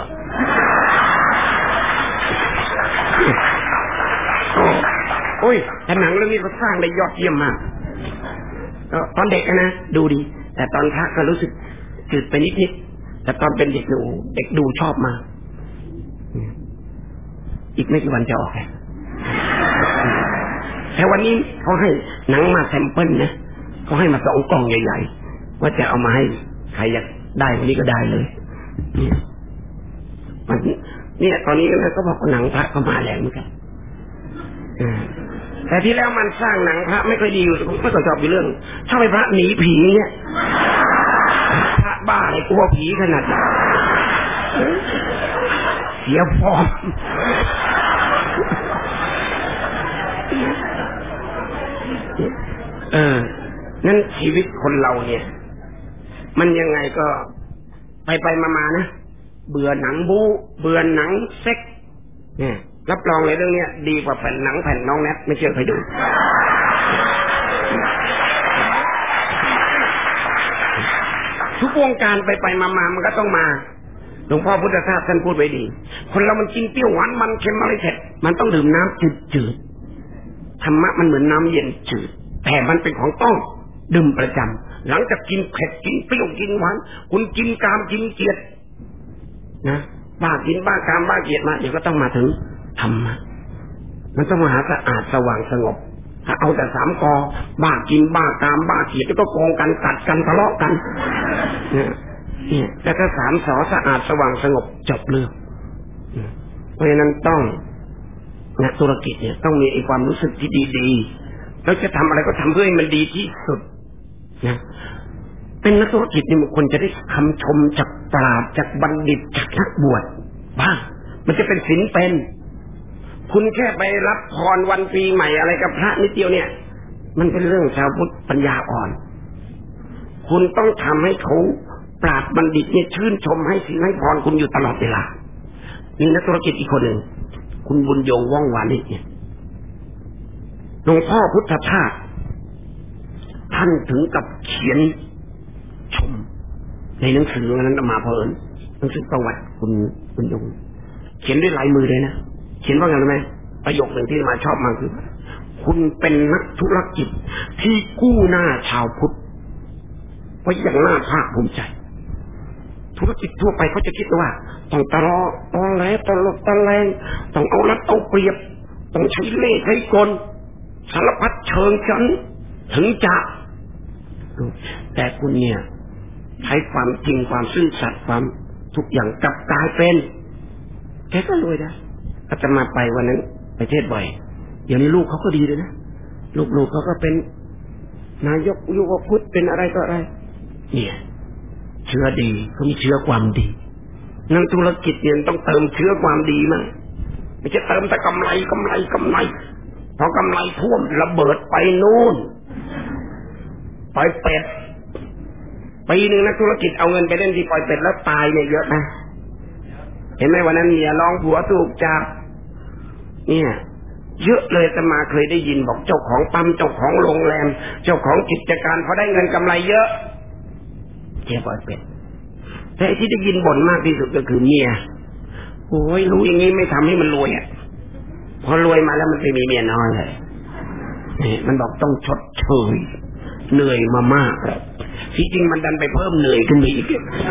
โอ้ยแต่หนังเรื่องนี้เขาสร้างได้ยอดเยี่ยมมากตอนเด็กนะดูดีแต่ตอนพระก็รู้สึกจืดไปนิดๆแต่ตอนเป็นเด็กดูเด็กดูชอบมากอีกไม่กี่วันจะออกแล้วแต่วันนี้เขาให้หนังมาแซมเปิลนะเขาให้มาสองกล่องใหญ่ๆว่าจะเอามาให้ใครอยากได้วันนี้ก็ได้เลยมันเนี่ยตอนนี้ก็บอกว่าหนังพระก็มาแรงเหมือนกันแต่ที่แล้วมันสร้างหนังพระไม่ค่อยดีอยู่ไม่ค่อยชอบอยู่เรื่องถ้าไปพระหนีผีเนี่ยพระบ้าอะไรกลัวผีขนาดนั้นเสียฟอร์มเออนั่นชีวิตคนเราเนี่ยมันยังไงก็ไปไปมาๆนะเบื่อหนังบู๊เบื่อหนังเซ็กเนี่ยรับรองเลยเรื่องนี้ดีกว่าแผ่นหนังแผ่นน้องแนทไม่เชื่อใครดูทุกวงการไปไปมาๆมันก็ต้องมาหลวงพ่อพุทธทาสท่านพูดไว้ดีคนเรามันกินเปรี้ยวหวานมันเค็มอะไรเสร็จมันต้องดื่มน้ำจืดๆธรรมะมันเหมือนน้ำเย็นจืดแต่มันเป็นของต้องดื่มประจำหลังจากกินเผ็ดกินเปรี้ยวกินหวานคุณกินกามกินเกลียดนะบ้ากินบ้ากามบ้าเกลียดมาเดี๋ยวก็ต้องมาถึงธรรมะมันต้องมาหาสะอาดสว่างสงบถ้าเอาแต่สามกอบ้ากินบ้ากามบ้าเกียรติก็โกงกันกัดกันทะเลาะกันเนี่ยเนี่ยแต่ถ้าสามสอสะอาดสว่างสงบจบเรื่องเพราะฉะนั้นต้องนักธุรกิจเนี่ยต้องมีไอ้ความรู้สึกที่ดีๆแล้วจะทำอะไรก็ทำเพื่อให้มันดีที่สุดนะเป็นนักธุรกิจนี่มันควรจะได้คำชมจากปราชญ์จากบัณฑิตจากนักบวชบ้างมันจะเป็นศีลเป็นคุณแค่ไปรับพรวันปีใหม่อะไรกับพระนิดเดียวเนี่ยมันเป็นเรื่องชาวพุทธปัญญาอ่อนคุณต้องทำให้เขาปราชญ์บัณฑิตเนี่ยชื่นชมให้ศีลให้พรคุณอยู่ตลอดเวลามีนักธุรกิจอีกคนหนึ่งคุณบุญยงว่องวานิชเนี่ยหลวงพ่อพุทธทาสท่านถึงกับเขียนชมในหนังสือนั้นมาเพลินหนังสือประวัติคุณบุญยงเขียนด้วยลายมือเลยนะเขียนว่าไงรู้ไหมประโยคหนึ่งที่มาชอบมากคือคุณเป็นนักธุรกิจที่กู้หน้าชาวพุทธไว้อย่างน่าภาคภูมิใจธุรกิจทั่วไปเขาจะคิดว่าต้องตลอตอแหลตลบตะแลงต้องเอารัดเอาเปรียบต้องใช้เล่ห์ใช้กลสารพัดเชิงฉันถึงจะแต่คุณเนี่ยใช้ความจริงความซื่อสัตย์ความทุกอย่างกลับกลายเป็นแกก็รวยได้อาตมาไปวันนั้นไปเทศบ่อยเดี๋ยวนี้ลูกเขาก็ดีเลยนะลูกๆเขาก็เป็นนายกยุวพุทธเป็นอะไรก็อะไรเนี่ยเชื้อดีเขามีเชื้อความดีนักธุรกิจเนี่ยต้องเติมเชื้อความดีมั้งไม่ใช่เติมแต่กำไรกำไรกำไรพอกำไรท่วมระเบิดไปนู่นปล่อยเป็ดปีหนึ่งนักธุรกิจเอาเงินไปเล่นที่ปล่อยเป็ดแล้วตายเนี่ยเยอะนะเห็นไหมวันนั้นเมียร้องผัวถูกจับเนี่ยเยอะเลยแต่มาเคยได้ยินบอกเจ้าของปั๊มเจ้าของโรงแรมเจ้าของกิจการพอได้เงินกำไรเยอะเจ๊ปล่อยเป็ดแต่ที่ได้ยินบ่นมากที่สุดก็คือเมียโอ้ยรู้อย่างนี้ไม่ทำให้มันรวยอ่ะพอรวยมาแล้วมันไปมีเมียน้อยเลยนี่มันบอกต้องชดเชยเหนื่อยมามากแล้วที่จริงมันดันไปเพิ่มเหนื่อยขึ้นไปอีก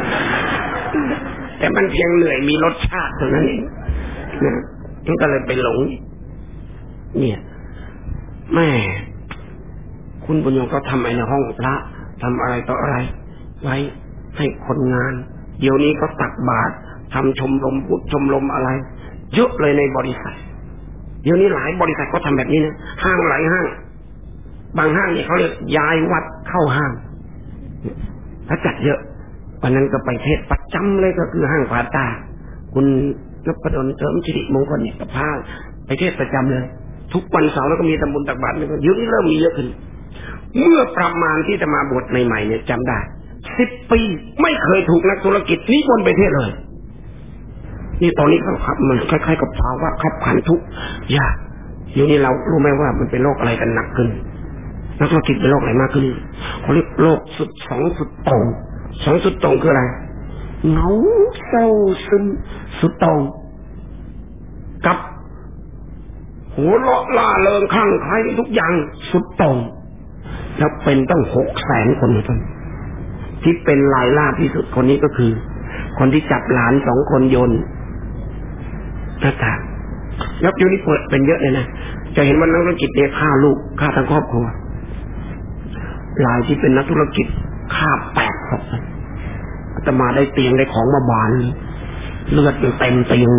แต่มันเพียงเหนื่อยมีรสชาติเท่านั้นเองนะมันก็เลยไปหลงเนี่ยแม่คุณบุญยงก็ทำไอ้ในห้องพระทำอะไรต่ออะไรไว้ให้คนงานเดี๋ยวนี้ก็ตักบาตรทำชมรมพุทธชมรมอะไรเยอะเลยในบริษัทเดี๋ยวนี้หลายบริษัทก็ทำแบบนี้นะห้างหลายห้างบางห้างเนี่ยเขาเรียกย้ายวัดเข้าห้างถ้าจัดเยอะวันนั้นก็ไปเทศประจำเลยก็คือห้างผาตาคุณนพดลเสริมสิริมงคลเนี่ยก็พาไปเทศประจำเลยทุกวันเสาร์แล้วก็มีทำบุญตักบาตรเนี่ยเดี๋ยวนี้เริ่มมีเยอะขึ้นเมื่อประมาณที่จะมาบวชใหม่ๆเนี่ยจำได้สิบปีไม่เคยถูกนักธุรกิจนิมนต์ไปเทศเลยนี่ตอนนี้เขาขับมันคล้ายๆกับภาวะขับขันทุกยากเดี๋ยวนี้เรารู้ไหมว่ามันเป็นโรคอะไรกันหนักขึ้นนักธุรกิจเป็นโรคอะไรมากขึ้นเขาเรียกโรคสุดสองสุดโต่งสองสุดโต่งคืออะไรเหงาเศร้าซึมสุดโต่งกับหัวเราะล่าเริงคลั่งไคล้ทุกอย่างสุดโต่งแล้วเป็นตั้งหกแสนคนคนที่เป็นรายล่าที่สุดคนนี้ก็คือคนที่จับหลานสองคนโยนหน้าต่างแล้วอยู่นี่เปิดเป็นเยอะเลยนะจะเห็นว่านักธุรกิจเนี่ยฆ่าลูกฆ่าทั้งครอบครัวรายที่เป็นนักธุรกิจฆ่าแปดศพอาตมาได้เตียงได้ของมาบานเลือดอยู่เต็มเตียง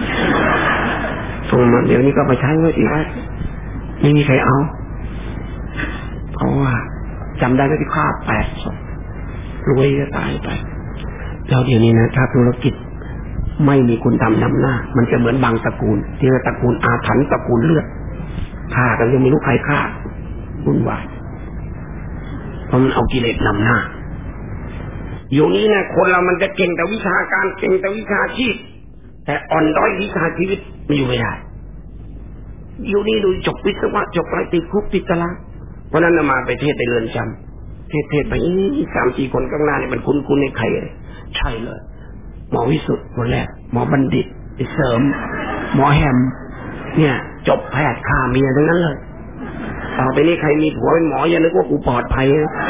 ส่งมาเดี๋ยวนี้ก็ไปใช้ไว้ที่วัดไม่มีใครเอาเพราะว่าจำได้ว่าที่ฆ่าแปดศพรวยจะตายไปแล้วเดี๋ยวนี้นะถ้าธุรกิจไม่มีคุณธรรมนำหน้ามันจะเหมือนบางตระกูลที่ว่าตระกูลอาถรรพ์ตระกูลเลือดฆ่ากันยังไม่รู้ใครฆ่าวุ่นวายเพราะมันเอากิเลสนำหน้าอยู่นี้นะคนเรามันจะเก่งแต่วิชาการเก่งแต่วิชาชีพแต่อ่อนด้อยวิชาชีวิตไม่อยู่ไม่ได้อยู่นี้ดูจบวิศวะจบอะไรติดคุกติดตารางเพราะนั้นมาไปเทศในเรือนจำเทศเทศไปสามสี่คนข้างหน้าเนี่ยมันคุ้นๆในใครเลยใช่เลยหมอวิสุทธ์คนแรกหมอบัณฑิตเสริมหมอแฮมเนี่ยจบแพทย์ฆ่าเมียทั้งนั้นเลยต่อไปนี้ใครมีผัวเป็นหมออย่านึกว่ากูปลอดภัย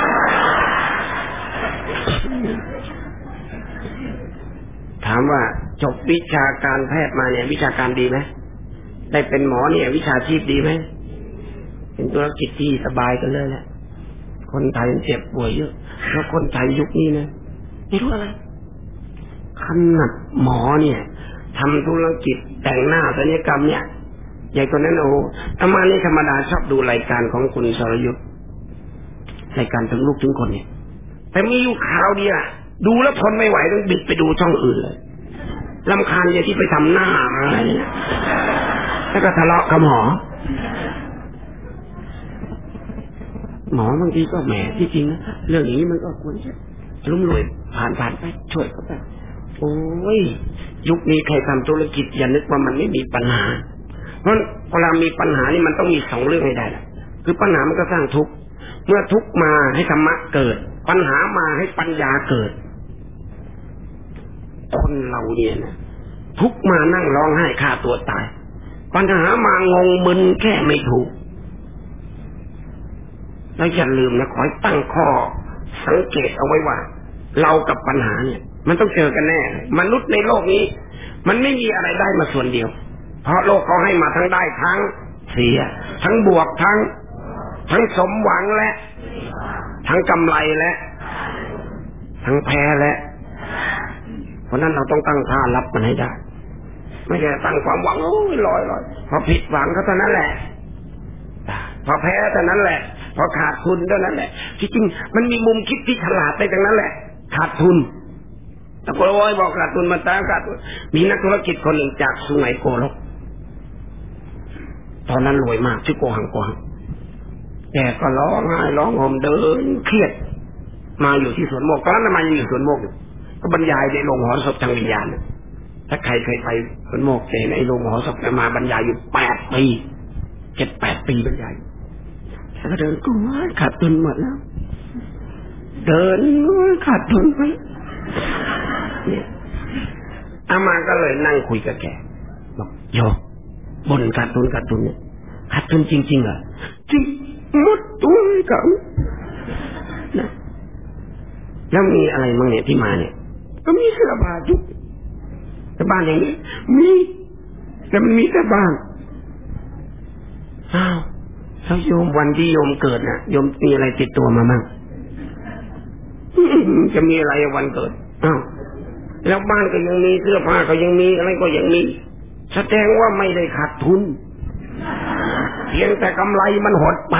ถามว่าจบวิชาการแพทย์มาเนี่ยวิชาการดีไหมได้เป็นหมอเนี่ยวิชาชีพดีไหมเป็นธุรกิจที่สบายกันเลยแหละคนไทยเจ็บป่วยเยอะแล้วคนไทยยุคนี้นะไม่รู้อะไรขนาดหมอเนี่ยทำธุรกิจแต่งหน้าศัลยกรรมเนี่ยใหญ่กว่านั้นโอ้อามานี่ธรรมดาชอบดูรายการของคุณสรยุทธรายการถึงลูกถึงคนเนี่ยแต่มีอยู่ข่าวเดียวดูแล้วทนไม่ไหวต้องบิดไปดูช่องอื่นเลยรำคาญอย่างที่ไปทำหน้าอะไรเนี่ยแล้วก็ทะเลาะกับหมอหมอบางทีก็แหมที่จริงนะเรื่องนี้มันก็ควรจะลุ่มรวยผ่านผ่านไปช่วยเขาไปโอ้ยยุคนี้ใครทำธุรกิจอย่านึกว่ามันไม่มีปัญหาเพราะเวลามีปัญหานี่มันต้องมีสองเรื่องให้ได้ละคือปัญหามันก็สร้างทุกข์เมื่อทุกข์มาให้ธรรมะเกิดปัญหามาให้ปัญญาเกิดคนเราเนี่ยนะทุกข์มานั่งร้องไห้ฆ่าตัวตายปัญหามางงมึนแค่ไม่ถูกแล้วอย่าลืมนะขอให้ตั้งข้อสังเกตเอาไว้ว่าเรากับปัญหาเนี่ยมันต้องเจอกันแน่มนุษย์ในโลกนี้มันไม่มีอะไรได้มาส่วนเดียวเพราะโลกเขาให้มาทั้งได้ทั้งเสียทั้งบวกทั้งทั้งสมหวังและทั้งกำไรและทั้งแพ้และเพราะนั้นเราต้องตั้งท่ารับมันให้ได้ไม่ใช่ตั้งความหวังโอ้ยลอยลอยพอผิดหวังก็เท่านั้นแหละพอแพ้เท่านั้นแหละพอขาดทุนเท่านั้นแหละที่จริงมันมีมุมคิดที่ฉลาดไปตรงนั้นแหละขาดทุนแต่พอโอ้ยบอกขาดทุนมาตามขาดทุนมีนักธุรกิจคนหนึ่งจากสุไหงโกลกตอนนั้นรวยมากชื่อโกหังโกหังแกก็ร้องไห้ร้องห่มเดินเครียดมาอยู่ที่สวนโมกตอนนั้นมาอยู่สวนโมกอยู่ก็บรรยายในโรงหอศพทางวิญญาณถ้าใครเคยไปสวนโมกเจในโรงหอศพมาบรรยายอยู่แปดปีเจ็ดแปดปีบรรยายแล้วก็เดินกูขาดทุนหมดแล้วเดินขาดทุนไปเนี่ยอามาก็เลยนั่งคุยกับแกบอกโยบนขาดทุนขาดทุนเนี่ยขาดทุนจริงๆเหรอจริงหมดตัวเขานะแล้วมีอะไรมั่งเนี่ยที่มาเนี่ยก็มีเสื้อผ้าทุกแต่บ้านอย่างนี้มีแต่มันมีแต่บ้านอ้าวแล้วโยมวันที่โยมเกิดน่ะโยมมีอะไรติดตัวมามั่งจะมีอะไรวันเกิดอ้าวแล้วบ้านก็ยังมีเสื้อผ้าก็ยังมีอะไรก็ยังมีแสดงว่าไม่ได้ขาดทุนเพียงแต่กำไรมันหดไป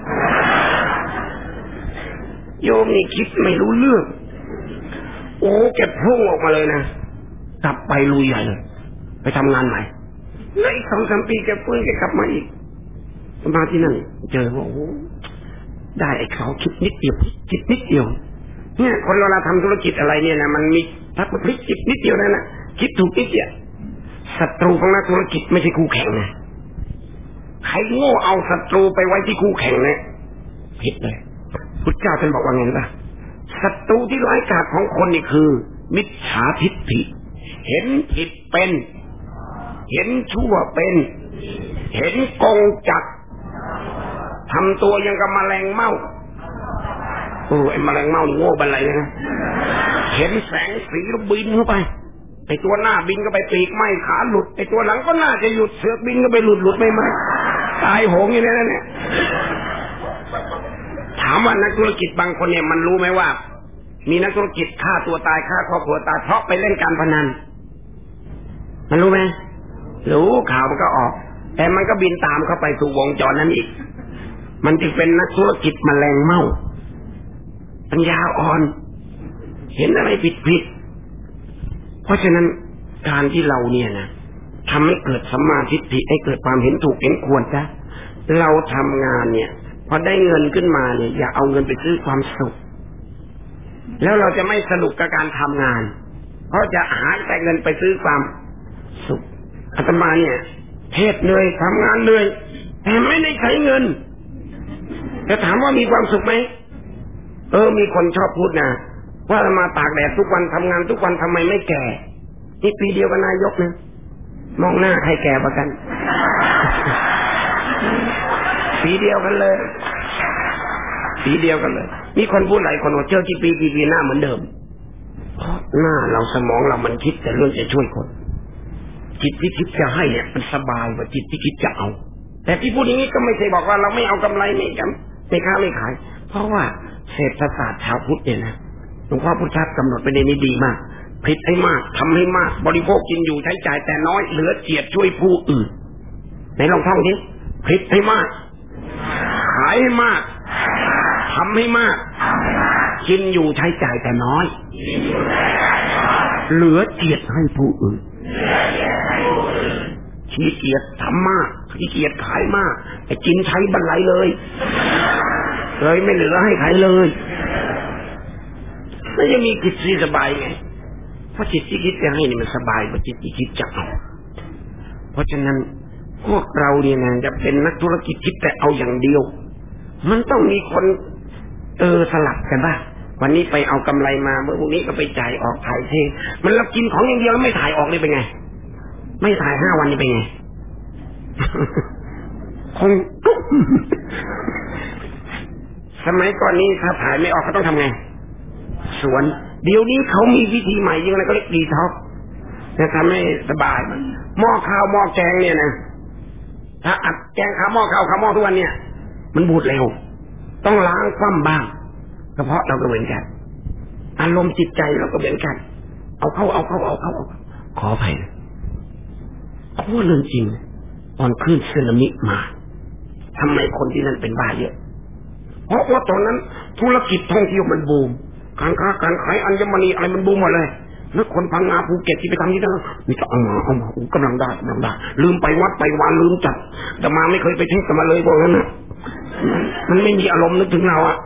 โยมนี่คิดไม่รู้เรื่องโอ้แกพุ่งออกมาเลยนะกลับไปลุยใหญ่เลยไปทำงานใหม่ในสองสามปีแกฟื้นแกกลับมาอีกมาที่นั่นเจอว่าโอ้ได้ไอ้เขาคิดนิดเดียวคิดนิดเดียวเนี่ยคนเราทำธุรกิจอะไรเนี่ยนะมันมีถ้าพลิกคิดนิดเดียวนั่นนะคิดถูกนิดเดียวศัตรูของนักธุรกิจไม่ใช่คู่แข่งนะใครโง่เอาศัตรูไปไว้ที่คู่แข่งเนี่ยผิดเลยพุทธเจ้าท่านบอกว่าไงล่ะศัตรูที่ร้ายกาจของคนนี่คือมิจฉาทิฏฐิเห็นผิดเป็นเห็นชั่วเป็นเห็นกงจักรทำตัวยังกับแมลงเม่าโอ้ไอ้แมลงเม่าโง่บันไรนะเห็นแสงสีแล้วบินเข้าไปไอ้ตัวหน้าบินก็ไปปีกไหม้ขาหลุดไอ้ตัวหลังก็น่าจะหยุดเสือกบินก็ไปหลุดหลุดไม่ไหมตายโหงอย่างนี้เนี่ยถามว่านักธุรกิจบางคนเนี่ยมันรู้ไหมว่ามีนักธุรกิจฆ่าตัวตายฆ่าครอบครัวตายเพราะไปเล่นการพนันมันรู้ไหมรู้ข่าวมันก็ออกแต่มันก็บินตามเข้าไปสู่วงจรนั้นอีกมันจึงเป็นนักธุรกิจแมลงเม่าปัญญาอ่อนเห็นอะไรผิดผิดเพราะฉะนั้นการที่เราเนี่ยนะทำให้เกิดสัมมาทิฏฐิให้เกิดความเห็นถูกเห็นควรจ้ะเราทำงานเนี่ยพอได้เงินขึ้นมาเนี่ยอย่าเอาเงินไปซื้อความสุขแล้วเราจะไม่สนุกกับการทำงานเพราะจะหาแต่เงินไปซื้อความสุขอาตมาเนี่ยเทศเหนื่อยทำงานเหนื่อยแต่ไม่ได้ใช้เงินจะถามว่ามีความสุขไหมเออมีคนชอบพูดนะว่ามาตากแดดทุกวันทำงานทุกวันทำไมไม่แก่นี่ปีเดียวกับนายกนะมองหน้าใครแก่กว่ากันปีเดียวกันเลยปีเดียวกันเลยมีคนพูดหลายคนว่าเจอกี่ปีกี่ปีหน้าเหมือนเดิมเพราะหน้าเราสมองเรามันคิดแต่เรื่องจะช่วยคนจิตที่คิดจะให้เนี่ยมันสบายกว่าจิตที่คิดจะเอาแต่ที่พูดอย่างนี้ก็ไม่ใช่บอกว่าเราไม่เอากำไรไม่กันไม่ค้าไม่ขายเพราะว่าเศรษฐศาสตร์ชาวพุทธเนี่ยนะหลวงพ่อพุทธทาสกำหนดไปในนี้ดีมากผลิตให้มากทำให้มากบริโภคกินอยู่ใช้จ่ายแต่น้อยเหลือเจียดช่วยผู้อื่นในลองท่องดิผลิตให้มากขายให้มากทำให้มากกินอยู่ใช้จ่ายแต่น้อยเหลือเจียดให้ผู้อื่นขี้เกียจทำมากขี้เกียจขายมากไอ้กินใช้บรรลัยเลยเลยไม่เหลือให้ใครเลยไม่จะมีจิตที่สบายไงเพราะจิตที่คิดจะให้นี่มันสบายกว่าจิตที่คิดจะเอาเพราะฉะนั้นพวกเราเนี่ยนะจะเป็นนักธุรกิจคิดแต่เอาอย่างเดียวมันต้องมีคนเออสลับกันบ้างวันนี้ไปเอากำไรมาเมื่อพรุ่งนี้ก็ไปจ่ายออกถ่ายเทมันเรากินของอย่างเดียวแล้วไม่ถ่ายออกนี่เป็นไงไม่ถ่ายห้าวันนี่เป็นไงคงสมัยก่อนนี้ถ้าถ่ายไม่ออกเขาต้องทำไงสวนเดี๋ยวนี้เขามีวิธีใหม่ยังไงก็เรียกดีท็อกจะทำให้สบายหม้อข้าวหม้อแกงเนี่ยนะถ้าอัดแกงข้าวหม้อข้าวข้าวหม้อทุกวันเนี่ยมันบูดเร็วต้องล้างคว่ำบ้างกระเพาะเราก็เหมือนกันอารมณ์จิตใจเราก็เหมือนกันเอาเข้าเอาเข้าเอาเข้าเอาขออภัยเพราะว่าเรื่องจริงตอนคลื่นสึนามิมาทำไมคนที่นั่นเป็นบ้าเยอะเพราะว่าตอนนั้นธุรกิจท่องเที่ยวมันบูมการค้าการขายอัญมณีอะไรมันบูมหมดเลยแล้วคนพังงาภูเก็ตที่ไปทำที่นั่นมีแต่เอามาเอามากำลังได้กำลังได้ลืมไปวัดไปวานลืมจัดแต่มาไม่เคยไปเทศกันมาเลยบอกงั้นนะมันไม่มีอารมณ์นึกถึงเราอะ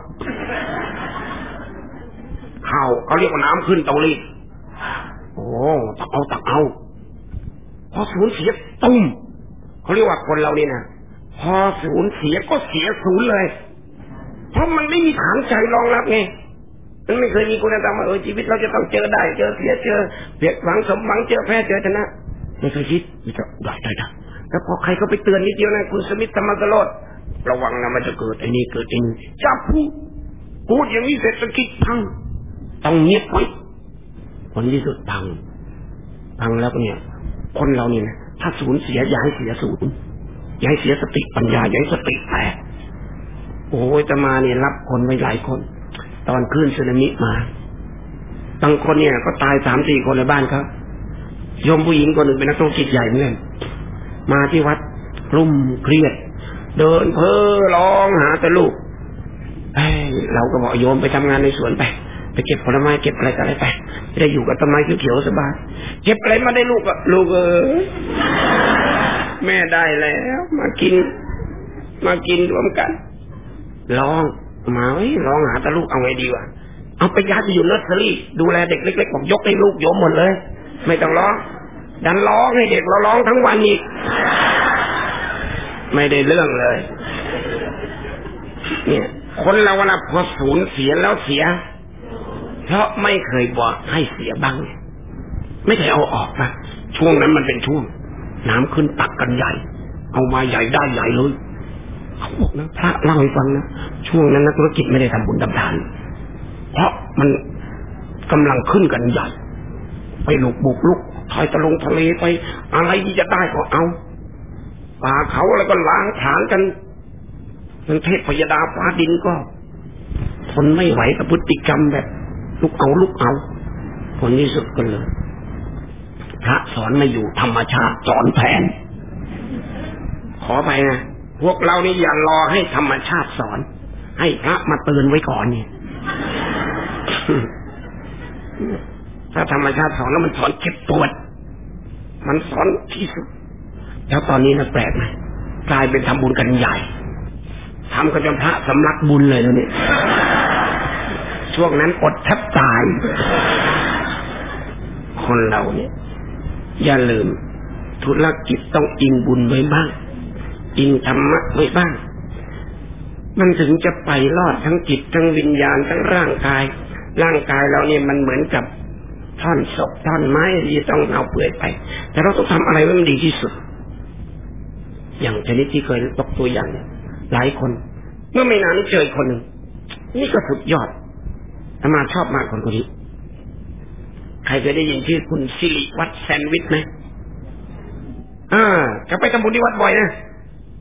ข้าวเขาเรียกว่าน้ำขึ้นเตารีดโอ้ตักเอาตักเอาพอสูญเสียตุ้มเขาเรียกว่าคนเราเนี่ยนะพอสูญเสียก็เสียศูนย์เลยเพราะมันไม่มีฐานใจรองรับไงมันไม่เคยมีคุณธรรมว่าเออชีวิตเราจะต้องเจอได้เจอเสียเจอเบียดหวังสมหวังเจอแพ้เจอชนะไม่เคยคิดมันจะได้ได้ได้แล้วพอใครเขาไปเตือนนิดเดียวนะคุณสมิธธรรมกโลดระวังนะมันจะเกิดไอ้นี่เกิดไอ้นี่จับพูดพูดอย่างนี้เศรษฐกิจพังต้องเงียบไว้ผลที่สุดพังพังแล้วเนี่ยคนเราเนี่ยนะถ้าสูญเสียอย่าให้เสียศูนย์อย่าให้เสียสติปัญญาอย่าให้สติแตกโอ้ยจะมาเนี่ยรับคนไว้หลายคนตอนคลื่นสึนามิมาบางคนเนี่ยก็ตายสามสี่คนในบ้านเขาโยมผู้หญิงคนหนึ่งเป็นนักธุรกิจใหญ่เหมือนกันมาที่วัดรุ่มเครียดเดินเพ้อร้องหาแต่ลูกเอ้ยเราก็บอกโยมไปทำงานในสวนไปไปเก็บผลไม้เก็บอะไรกันอะไรไปจะได้อยู่กับต้นไม้เขียวๆสบายเก็บอะไรมาได้ลูกอะลูกเออแม่ได้แล้วมากินมากินรวมกันร้องมาเฮ้ยร้องหาแต่ลูกเอาไงดีวะเอาไปย้ายไปอยู่เนอร์เซอรี่ดูแลเด็กเล็กๆบอกยกให้ลูกโยมหมดเลยไม่ต้องร้องดันร้องให้เด็กเราร้องทั้งวันอีกไม่ได้เรื่องเลยเนี่ยคนเราเวลาพอสูญเสียแล้วเสียเพราะไม่เคยบอกให้เสียบ้างไม่เคยเอาออกนะช่วงนั้นมันเป็นช่วงน้ำขึ้นตักกันใหญ่เอามาใหญ่ได้ใหญ่เลยเขาบอกนะพระเล่าให้ฟังนะช่วงนั้นนักธุรกิจไม่ได้ทำบุญทำทานเพราะมันกำลังขึ้นกันใหญ่ไปลุกบุกลุกถอยตะลงทะเลไปอะไรที่จะได้ก็เอาป่าเขาอะไรก็ล้างผลาญกันมันเทพพยดาฟ้าดินก็ทนไม่ไหวกับพฤติกรรมแบบลุกเอาลุกเอาผลที่สุดกันเลยพระสอนไม่อยู่ธรรมชาติสอนแทนขอไปนะพวกเรานี่อย่ารอให้ธรรมชาติสอนให้พระมาเตือนไว้ก่อนเนี่ยถ้าธรรมชาติสอนแล้วมันสอนเจ็บปวดมันสอนที่สุดแล้วตอนนี้นะแปลกไหมกลายเป็นทำบุญกันใหญ่ทำกันจนพระสำลักบุญเลยแล้วเนี่ยช่วงนั้นอดแทบตายคนเราเนี่ยอย่าลืมธุรกิจต้องอิงบุญไว้บ้างอิงธรรมะไว้บ้างมันถึงจะไปรอดทั้งจิตทั้งวิญญาณทั้งร่างกายร่างกายเราเนี่ยมันเหมือนกับท่อนศพท่อนไม้ที่ต้องเอาเปลือยไปแต่เราต้องทำอะไรให้มันดีที่สุดอย่างชนิดที่เคยตกตัวอย่างหลายคนเมื่อไม่นานนี้เจอคนหนึ่งนี่ก็สุดยอดอามาชอบมากคนคนนี้ใครเคยได้ยินชื่อคุณสิริวัฒน์แซนวิชไหมอ่าจะไปทำบุญที่วัดบ่อยนะ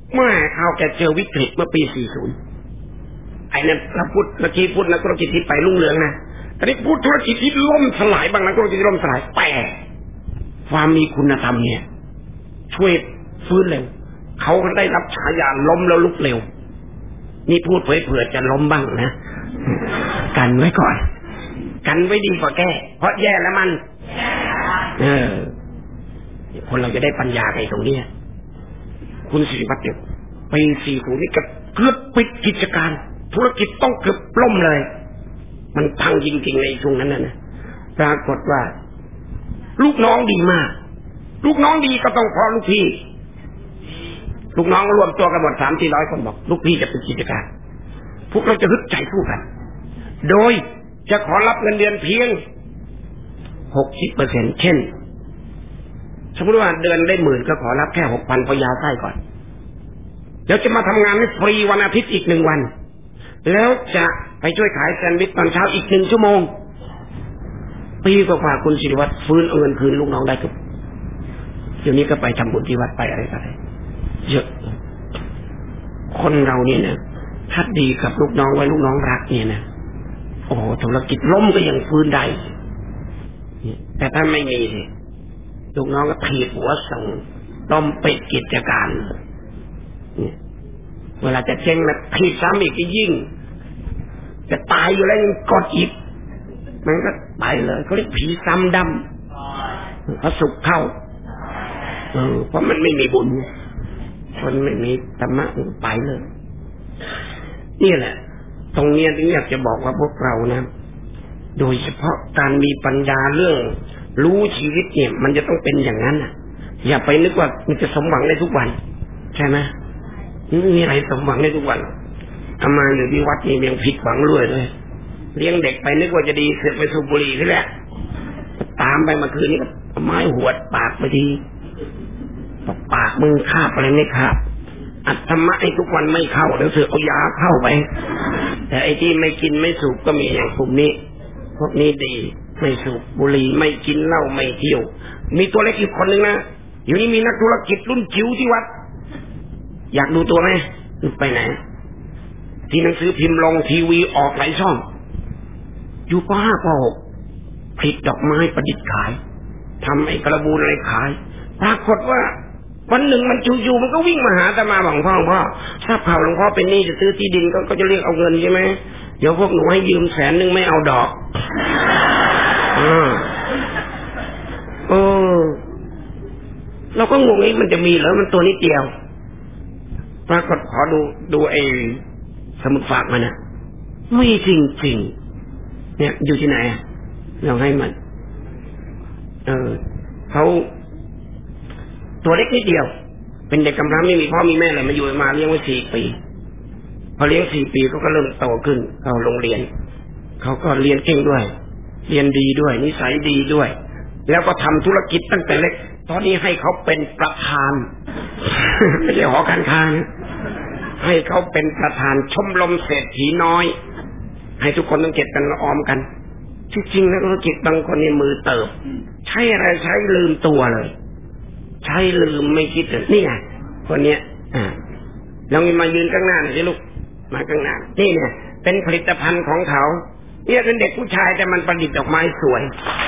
เมื่อเขาแกเจอวิกฤตเมื่อปีสี่สิบไอ้นั่นเราพูดเมื่อกี้พูดนักธุรกิจที่ไปรุ่งเรืองนะตอนนี้พูดธุรกิจที่ล่มสลายบางนักธุรกิจที่ล่มสลายแต่ความมีคุณธรรมเนี่ยช่วยฟื้นเร็วเขาได้รับฉายาล้มแล้วลุกเร็วนี่พูดเผื่อจะล้มบ้างนะกันไว้ก่อนกันไว้ดีกว่าแก้เพราะแย่แล้วมันเออคนเราจะได้ปัญญาไปตรงนี้คุณศิริวัฒน์เนี่ยปีสี่สิบนี่ก็เกือบปิดกิจการธุรกิจต้องเกือบล่มเลยมันพังจริงๆในช่วงนั้นนะปรากฏว่าลูกน้องดีมากลูกน้องดีก็ต้องพอลูกพี่ลูกน้องรวมตัวกันหมดสามสี่ร้อยคนบอกลูกพี่จะเป็นกิจการพวกเราจะฮึดใจสู้กันโดยจะขอรับเงินเดือนเพียงหกสิบเปอร์เซ็นต์เช่นสมมติว่าเดือนได้หมื่นก็ขอรับแค่หกพันพอยาไส้ก่อนแล้วจะมาทำงานให้ฟรีวันอาทิตย์อีกหนึ่งวันแล้วจะไปช่วยขายแซนด์วิชตอนเช้าอีกหนึ่งชั่วโมงปีกว่าคุณศิริวัฒน์ฟื้นเอาเงินคืนลูกน้องได้ครับเดี๋ยวนี้ก็ไปทำบุญที่วัดไปอะไรอะไรเยอะคนเราเนี่ยนะถ้าดีกับลูกน้องไว้ลูกน้องรักเนี่ยนะโอ้โหธุรกิจล้มก็ยังฟื้นได้แต่ถ้าไม่มีสิลูกน้องก็ถีบหัวส่งล้มปิดกิจการเนี่ยเวลาจะเจ๊งแล้วถีบซ้ำอีกยิ่งจะตายอยู่แล้วยังกดอีกมันก็ไปเลยเขาเรียกผีซ้ำดำพระสุขเข้าเออเพราะมันไม่มีบุญคนไม่มีธรรมะไปเลยนี่แหละตรงนี้ถึงอยากจะบอกว่าพวกเรานะโดยเฉพาะการมีปัญญาเรื่องรู้ชีวิตเนี่ยมันจะต้องเป็นอย่างนั้นอ่ะอย่าไปนึกว่ามันจะสมหวังได้ทุกวันใช่ไหมไม่มีอะไรสมหวังได้ทุกวันอามาอยู่ที่วัดนี่ยังผิดหวังรวยเลยเลี้ยงเด็กไปนึกว่าจะดีเสือกไปสูบบุหรี่ที่แหละตามไปเมื่อคืนนี้ก็ไม้หวดปากไปทีปากมึงคาบอะไรไม่คาบอัตธรรมะไอ้ทุกวันไม่เข้าแล้วเสือกเอายาเข้าไปแต่ไอ้ที่ไม่กินไม่สูบก็มีอย่างกลุ่มนี้พวกนี้ดีไม่สูบบุหรี่ไม่กินเหล้าไม่เที่ยวมีตัวเล็กอีกคนนึงนะอยู่นี่มีนักธุรกิจรุ่นจิ๋วที่วัดอยากดูตัวไหมไปไหนที่หนังสือพิมพ์ลงทีวีออกหลายช่องอยู่ป.ห้า ป.หก ผลิตดอกไม้ประดิษฐ์ขายทำไอ้กระบูนอะไรขายปรากฏว่าวันหนึ่งมันจู่ๆมันก็วิ่งมาหาอาตมาบอกพ่อพ่อทราบข่าวหลวงพ่อเป็นหนี้จะซื้อที่ดินก็จะเรียกเอาเงินใช่ไหมเดี๋ยวพวกหนูให้ยืมแสนหนึ่งไม่เอาดอกอ่าเออเราก็งงไอ้มันจะมีเหรอมันตัวนิดเดียวปรากฏขอดูดูไอ้สมุดฝากมันนะไม่จริงๆเนี่ยอยู่ที่ไหนเราให้มันเออเขาตัวเล็กนิดเดียวเป็นเด็กกำพร้าไม่มีพ่อมีแม่เลยมาอยู่มาเลี้ยงไว้สี่ปีพอเลี้ยงสี่ปีเขาก็เริ่มโตขึ้นเข้าโรงเรียนเขาก็เรียนเก่งด้วยเรียนดีด้วยนิสัยดีด้วยแล้วก็ทำธุรกิจตั้งแต่เล็กตอนนี้ให้เขาเป็นประธานไม่ใช่หอการค้านะให้เขาเป็นประธานชมรมเศรษฐีน้อยให้ทุกคนต้องเก็บกันออมกันที่จริงนักธุรกิจบางคนนี่มือเติบใช้อะไรใช้ลืมตัวเลยใช้ลืมไม่คิดเลยนี่ไงคนเนี้ยอ่าลองมายืนข้างหน้าหน่อยสิลูกมาข้างหน้านี่เนี่ยเป็นผลิตภัณฑ์ของเขาเนี่ยเป็นเด็กผู้ชายแต่มันประดิษฐ์ดอกไม้สวย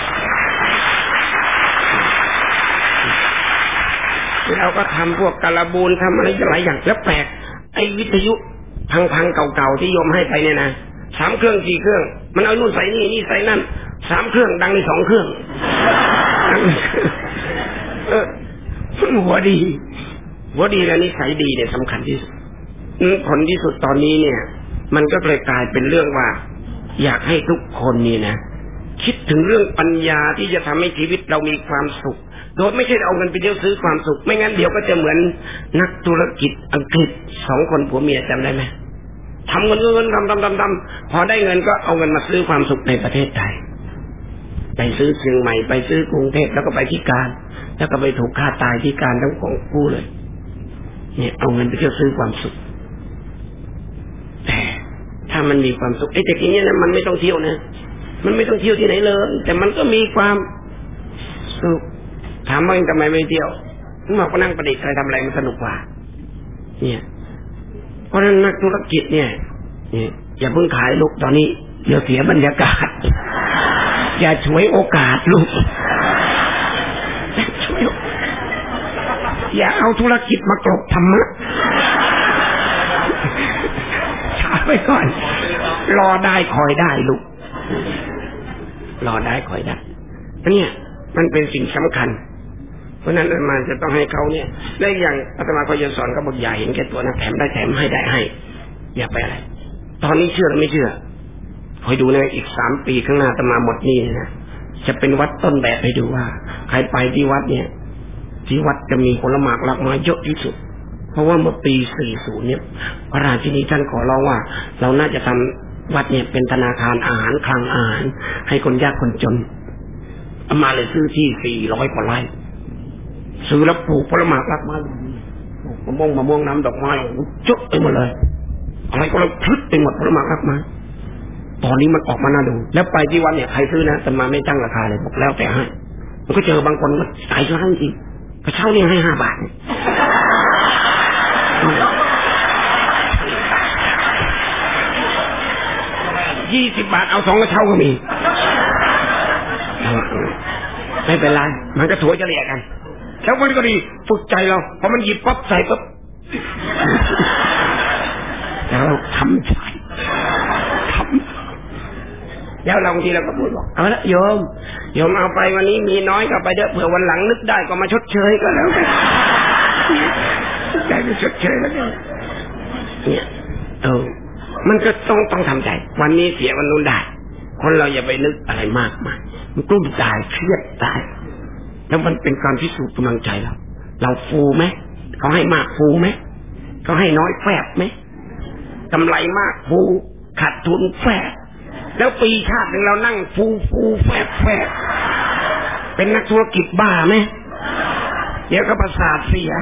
เราก็ทำพวกกระบูนทำอะไรหลายอย่างแล้วแปลกไอ้วิทยุพังๆเก่าๆที่โยมให้ไปเนี่ยนะสามเครื่องสี่เครื่องมันเอานู่นใส่นี่นี่ใส่นั่นสามเครื่องดังในสองเครื่องเออหัวดีหัวดีและนิสัยดีเนี่ยสำคัญที่สุดผลที่สุดตอนนี้เนี่ยมันก็เลยกลายเป็นเรื่องว่าอยากให้ทุกคนนี่นะคิดถึงเรื่องปัญญาที่จะทำให้ชีวิตเรามีความสุขโดยไม่ใช่เอาเงินไปเที่ยวซื้อความสุขไม่งั้นเดี๋ยวก็จะเหมือนนักธุรกิจอังกฤษสองคนผัวเมียจำได้ไหมทำเงินเงินทำทำทำทำพอได้เงินก็เอาเงินมาซื้อความสุขในประเทศไทยไปซื้อเชียงใหม่ไปซื้อกรุงเทพแล้วก็ไปที่การแล้วก็ไปถูกฆ่าตายที่การทั้งของคู่เลยเนี่ยเอาเงินไปเที่ยวซื้อความสุขแต่ถ้ามันมีความสุขไอ้เด็กอย่างนี้นะมันไม่ต้องเที่ยวนะมันไม่ต้องเที่ยวที่ไหนเลยแต่มันก็มีความสุขถามว่าทำไมไม่เที่ยวมึงบอกว่านั่งประดิษฐ์ใครทำอะไรมันสนุกกว่าเนี่ยเพราะฉะนั้นนักธุรกิจเนี่ยเนี่ยอย่าเพิ่งขายลูกตอนนี้เดี๋ยวเสียบรรยากาศอย่าฉวยโอกาสลูกอย่าเอาธุรกิจมากลบธรรมะช้าไปก่อนรอได้คอยได้ลูกรอได้คอยได้เนี่ยมันเป็นสิ่งสำคัญเพราะนั้นอาตมาจะต้องให้เขาเนี่ยและอย่างอาตมาก็จะสอนเขาบอกอย่าเห็นแก่ตัวนะแถมได้แถมให้ได้ให้อย่าไปอะไรตอนนี้เชื่อหรือไม่เชื่อคอยดูนะอีกสามปีข้างหน้าอาตมาหมดนี่นะจะเป็นวัดต้นแบบให้ดูว่าใครไปที่วัดเนี่ยที่วัดจะมีผลหมากรากไม้เยอะที่สุดเพราะว่าเมื่อปีสี่สิบเนี่ยพระราชินีท่านขอร้องว่าเราน่าจะทำวัดเนี่ยเป็นธนาคารอาหารคลังอาหารให้คนยากคนจนอามาเลยซื้อที่สี่ร้อยกว่าไร่ซื้อแล้วปลูกผลหมากรากไม้มะม่วงมะม่วงน้ำดอกไม้เยอะไปหมดเลยอะไรก็เลยพึดไปหมดผลหมากรากไม้ตอนนี้มันออกมาน่าดูแล้วไปที่วัดเนี่ยใครซื้อนะแต่มาไม่ตั้งราคาเลยบอกแล้วแต่ให้มันก็เจอบางคนมันขายร้านจริงกระเช้านี่ให้ห้าบาทยี่สิบบาทเอาสองกระเช้าก็มีไม่เป็นไรมันก็ถัวเฉลี่ยกันแล้วมันก็ดีฝึกใจเราพอมันหยิบปั๊บใส่ปั๊บแล้วเราทำใจทำแล้วเราบางทีเราก็พูดบอกเอาละโยมโยมเอาไปวันนี้มีน้อยก็ไปเด้อเผื่อวันหลังนึกได้ก็มาชดเชยก็แล้วกันได้ไปชดเชยแล้วกันเนี่ยเออมันก็ต้องต้องทำใจวันนี้เสียวันนู้นได้คนเราอย่าไปนึกอะไรมากมายมันกลุ้มตายเครียดตายแล้วมันเป็นการพิสูจน์กำลังใจเราเราฟูไหมเขาให้มากฟูไหมเขาให้น้อยแฝบไหมกำไรมากฟูขาดทุนแฝบแล้วปีชาติหนึ่งเรานั่งฟูฟูแฝบแฝบเป็นนักธุรกิจบ้าไหมเดี๋ยวก็ประสาทเสีย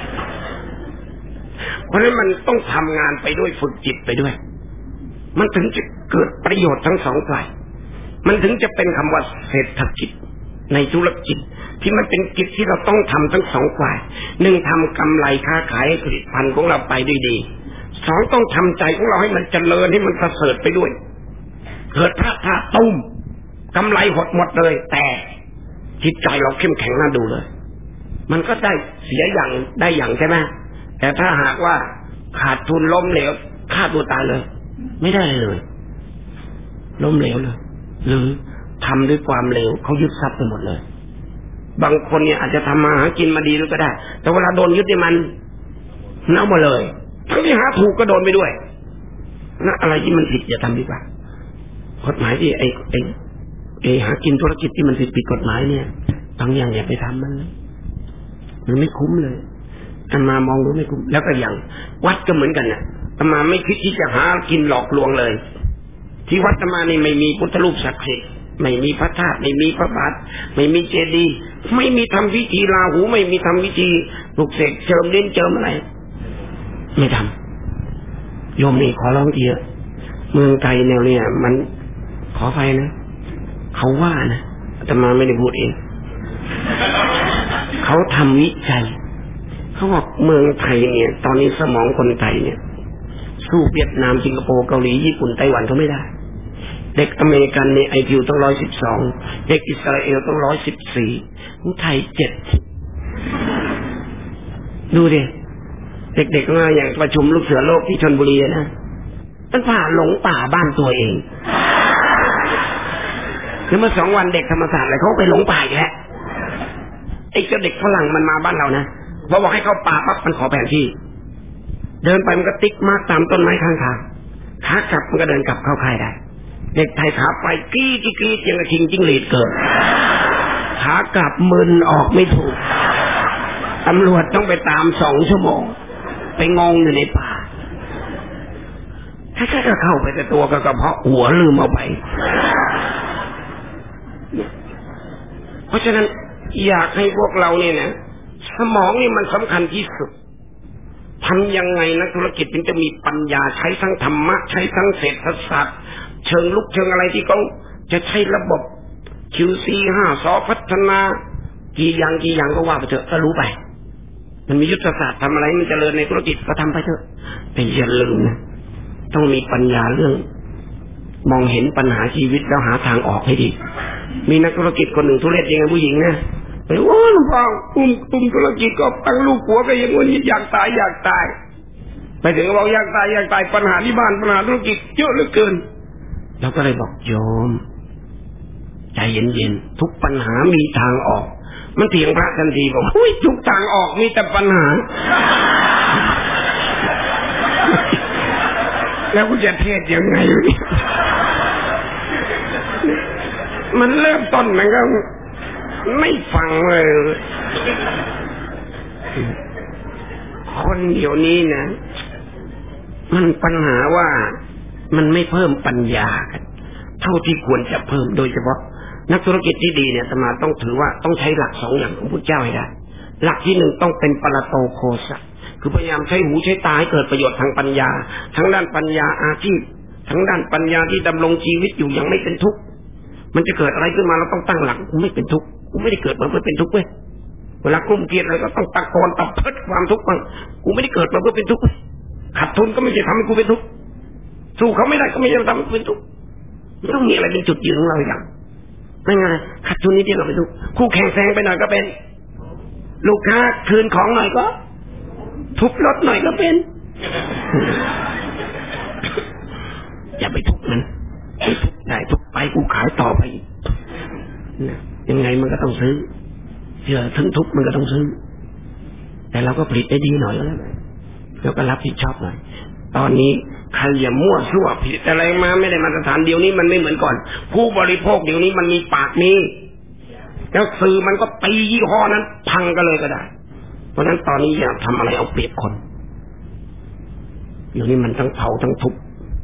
เพราะฉะนั้นมันต้องทำงานไปด้วยฝึกจิตไปด้วยมันถึงจะเกิดประโยชน์ทั้งสองฝ่ายมันถึงจะเป็นคำว่าเศรษฐกิจในธุรกิจที่มันเป็นกิจที่เราต้องทำทั้งสองฝ่ายหนึ่งทำกำไรค้าขายให้ผลิตภัณฑ์ของเราไปด้วยดีสองต้องทำใจของเราให้มันเจริญให้มันประเสริฐไปด้วยเกิดพระธาตุตุ้มกำไรหดหมดเลยแต่จิตใจเราเข้มแข็งน่าดูเลยมันก็ได้เสียอย่างได้อย่างใช่ไหมแต่ถ้าหากว่าขาดทุนล้มเหลวฆ่าตัวตายเลยไม่ได้เลยล้มเหลวเลยหรือทำด้วยความเหลวเขายึดทรัพย์ไปหมดเลยบางคนเนี่ยอาจจะทำมาหากินมาดีแล้วก็ได้แต่เวลาโดนยึดเนี่ยมันเน่ามาเลยทั้งที่หาถูกก็โดนไปด้วยนะอะไรที่มันผิดอย่าทำดีกว่ากฎหมายที่ไอ้ไอ้ไอ้หากินธุรกิจที่มันผิดผิดกฎหมายเนี่ยบางอย่างอย่าไปทำมันเลยมันไม่คุ้มเลยอาตมามองดูไม่คุ้มแล้วก็อย่างวัดก็เหมือนกันน่ะอาตมาไม่คิดที่จะหากินหลอกลวงเลยที่วัดอาตมานี่ไม่มีพุทธรูปศักดิ์สิทธิ์ไม่มีพระธาตุไม่มีพระบาทไม่มีเจดีย์ไม่มีทำพิธีราหูไม่มีทำพิธีปลุกเสกเจิมเล่นเจิมอะไรไม่ทำโยมนี่ขอร้องทีเถอะเมืองไทยแนวเนี้ยมันขอไปนะเขาว่านะอาตมาไม่ได้พูดเองเขาทำวิจัยเขาบอกเมืองไทยเนี่ยตอนนี้สมองคนไทยเนี่ยสู้เวียดนามสิงคโปร์เกาหลีญี่ปุ่นไต้หวันเขาไม่ได้เด็กอเมริกันเนี่ยไอคิวต้องร้อยสิบสองเด็กอิสราเอลต้องร้อยสิบสี่ของไทยเจ็ดดูดิเด็กๆมาอย่างประชุมลูกเสือโลกที่ชลบุรีนะมันผ่าหลงป่าบ้านตัวเองแล้วเมื่อสองวันเด็กธรรมศาสตร์อะไรเขาไปหลงป่าอีกแล้วไอ้เจ้าเด็กฝรั่งมันมาบ้านเรานะพอบอกให้เข้าป่าปั๊บมันขอแผนที่เดินไปมันก็ติ๊กมาร์กตามต้นไม้ข้างทางขากลับมันก็เดินกลับเข้าค่ายได้เด็กไทยขาไปกี้กี้กี้ยังกระทิงจิ้งหรีดเกิดขากลับมึนออกไม่ถูกตำรวจต้องไปตามสองชั่วโมงไปงงอยู่ในป่าถ้าแค่เข้าไปแต่ตัวก็กระเพาะหัวลืมเอาไปเพราะฉะนั้นอยากให้พวกเราเนี่ยนะสมองนี่มันสำคัญที่สุดทำยังไงนักธุรกิจถึงจะมีปัญญาใช้ทั้งธรรมะใช้ทั้งเศรษฐศาสตร์เชิงลุกเชิงอะไรที่เขาจะใช้ระบบ คิว ซี ห้า สอพัฒนากี่อย่างกี่อย่างก็ว่าไปเถอะก็รู้ไปมันมียุทธศาสตร์ทำอะไรมันเจริญในธุรกิจก็ทำไปเถอะแต่อย่าลืมนะต้องมีปัญญาเรื่องมองเห็นปัญหาชีวิตแล้วหาทางออกให้ดีมีนักธุรกิจคนหนึ่งทุเรศยังไงผู้หญิงนะไปโอ้หลวงพ่อปุ่มปุ่มธุรกิจก็ตั้งลูกผัวก็ยังวันนี้อยากตายอยากตายไปถึงก็บอกอยากตายอยากตายปัญหาที่บ้านปัญหาธุรกิจเยอะเหลือเกินเราก็เลยบอกโยมใจเย็นๆทุกปัญหามีทางออกมันเถียงพระทันทีบอกอุ้ยทุกทางออกมีแต่ปัญหาแล้วกูจะเทศยังไงมันเริ่มต้นมันก็ไม่ฟังเลยคนเดี๋ยวนี้นะมันปัญหาว่ามันไม่เพิ่มปัญญากันเท่าที่ควรจะเพิ่มโดยเฉพาะนักธุรกิจที่ดีเนี่ยอาตมาต้องถือว่าต้องใช้หลักสองอย่างของพุทธเจ้าให้ได้หลักที่หนึ่งต้องเป็นปรโตโคสะคือพยายามใช้หูใช้ตาให้เกิดประโยชน์ทางปัญญาทั้งด้านปัญญาอาชีพทั้งด้านปัญญาที่ดำรงชีวิตอยู่อย่างไม่เป็นทุกข์มันจะเกิดอะไรขึ้นมาเราต้องตั้งหลักกูไม่เป็นทุกข์กูไม่ได้เกิดมาเพื่อเป็นทุกข์เว้ยเวลากลุ้มเครียดอะไรก็ต้องตะโกนตะเพิดความทุกข์บ้างกูไม่ได้เกิดมาเพื่อเป็นทุกข์ขาดทุนก็ไม่ใช่ทำให้กูเป็นทุกข์สู้เขาไม่ได้ก็ไม่ใช่ทำให้กูเป็นทุกข์มันต้องมีอะไรเป็นจุดยืนของเราอย่างไม่งั้นขาดทุนนิดเดียวเราเป็นทุกข์คู่แข่งแซงไปหน่อยก็เป็นลูกค้าคืนของหน่อยก็ทุบรถหน่อยก็เป็นอย่าไปทุบมันทุบได้ทุบไปกูขายต่อไปนะยังไงมันก็ต้องซื้อเชื่อถึงทุบมันก็ต้องซื้อแต่เราก็ผลิตได้ดีหน่อยแล้วแล้วก็รับผิดชอบหน่อยตอนนี้ใครอย่ามั่วซั่วผลิตอะไรมาไม่ได้มาตรฐานเดี๋ยวนี้มันไม่เหมือนก่อนผู้บริโภคเดี๋ยวนี้มันมีปากมีแล้วสื่อมันก็ตียี่ห้อนั้นพังก็เลยก็ได้เพราะฉะนั้นตอนนี้อย่าทำอะไรเอาเปรียบคนเดี๋ยวนี้มันทั้งเผาทั้งทุบ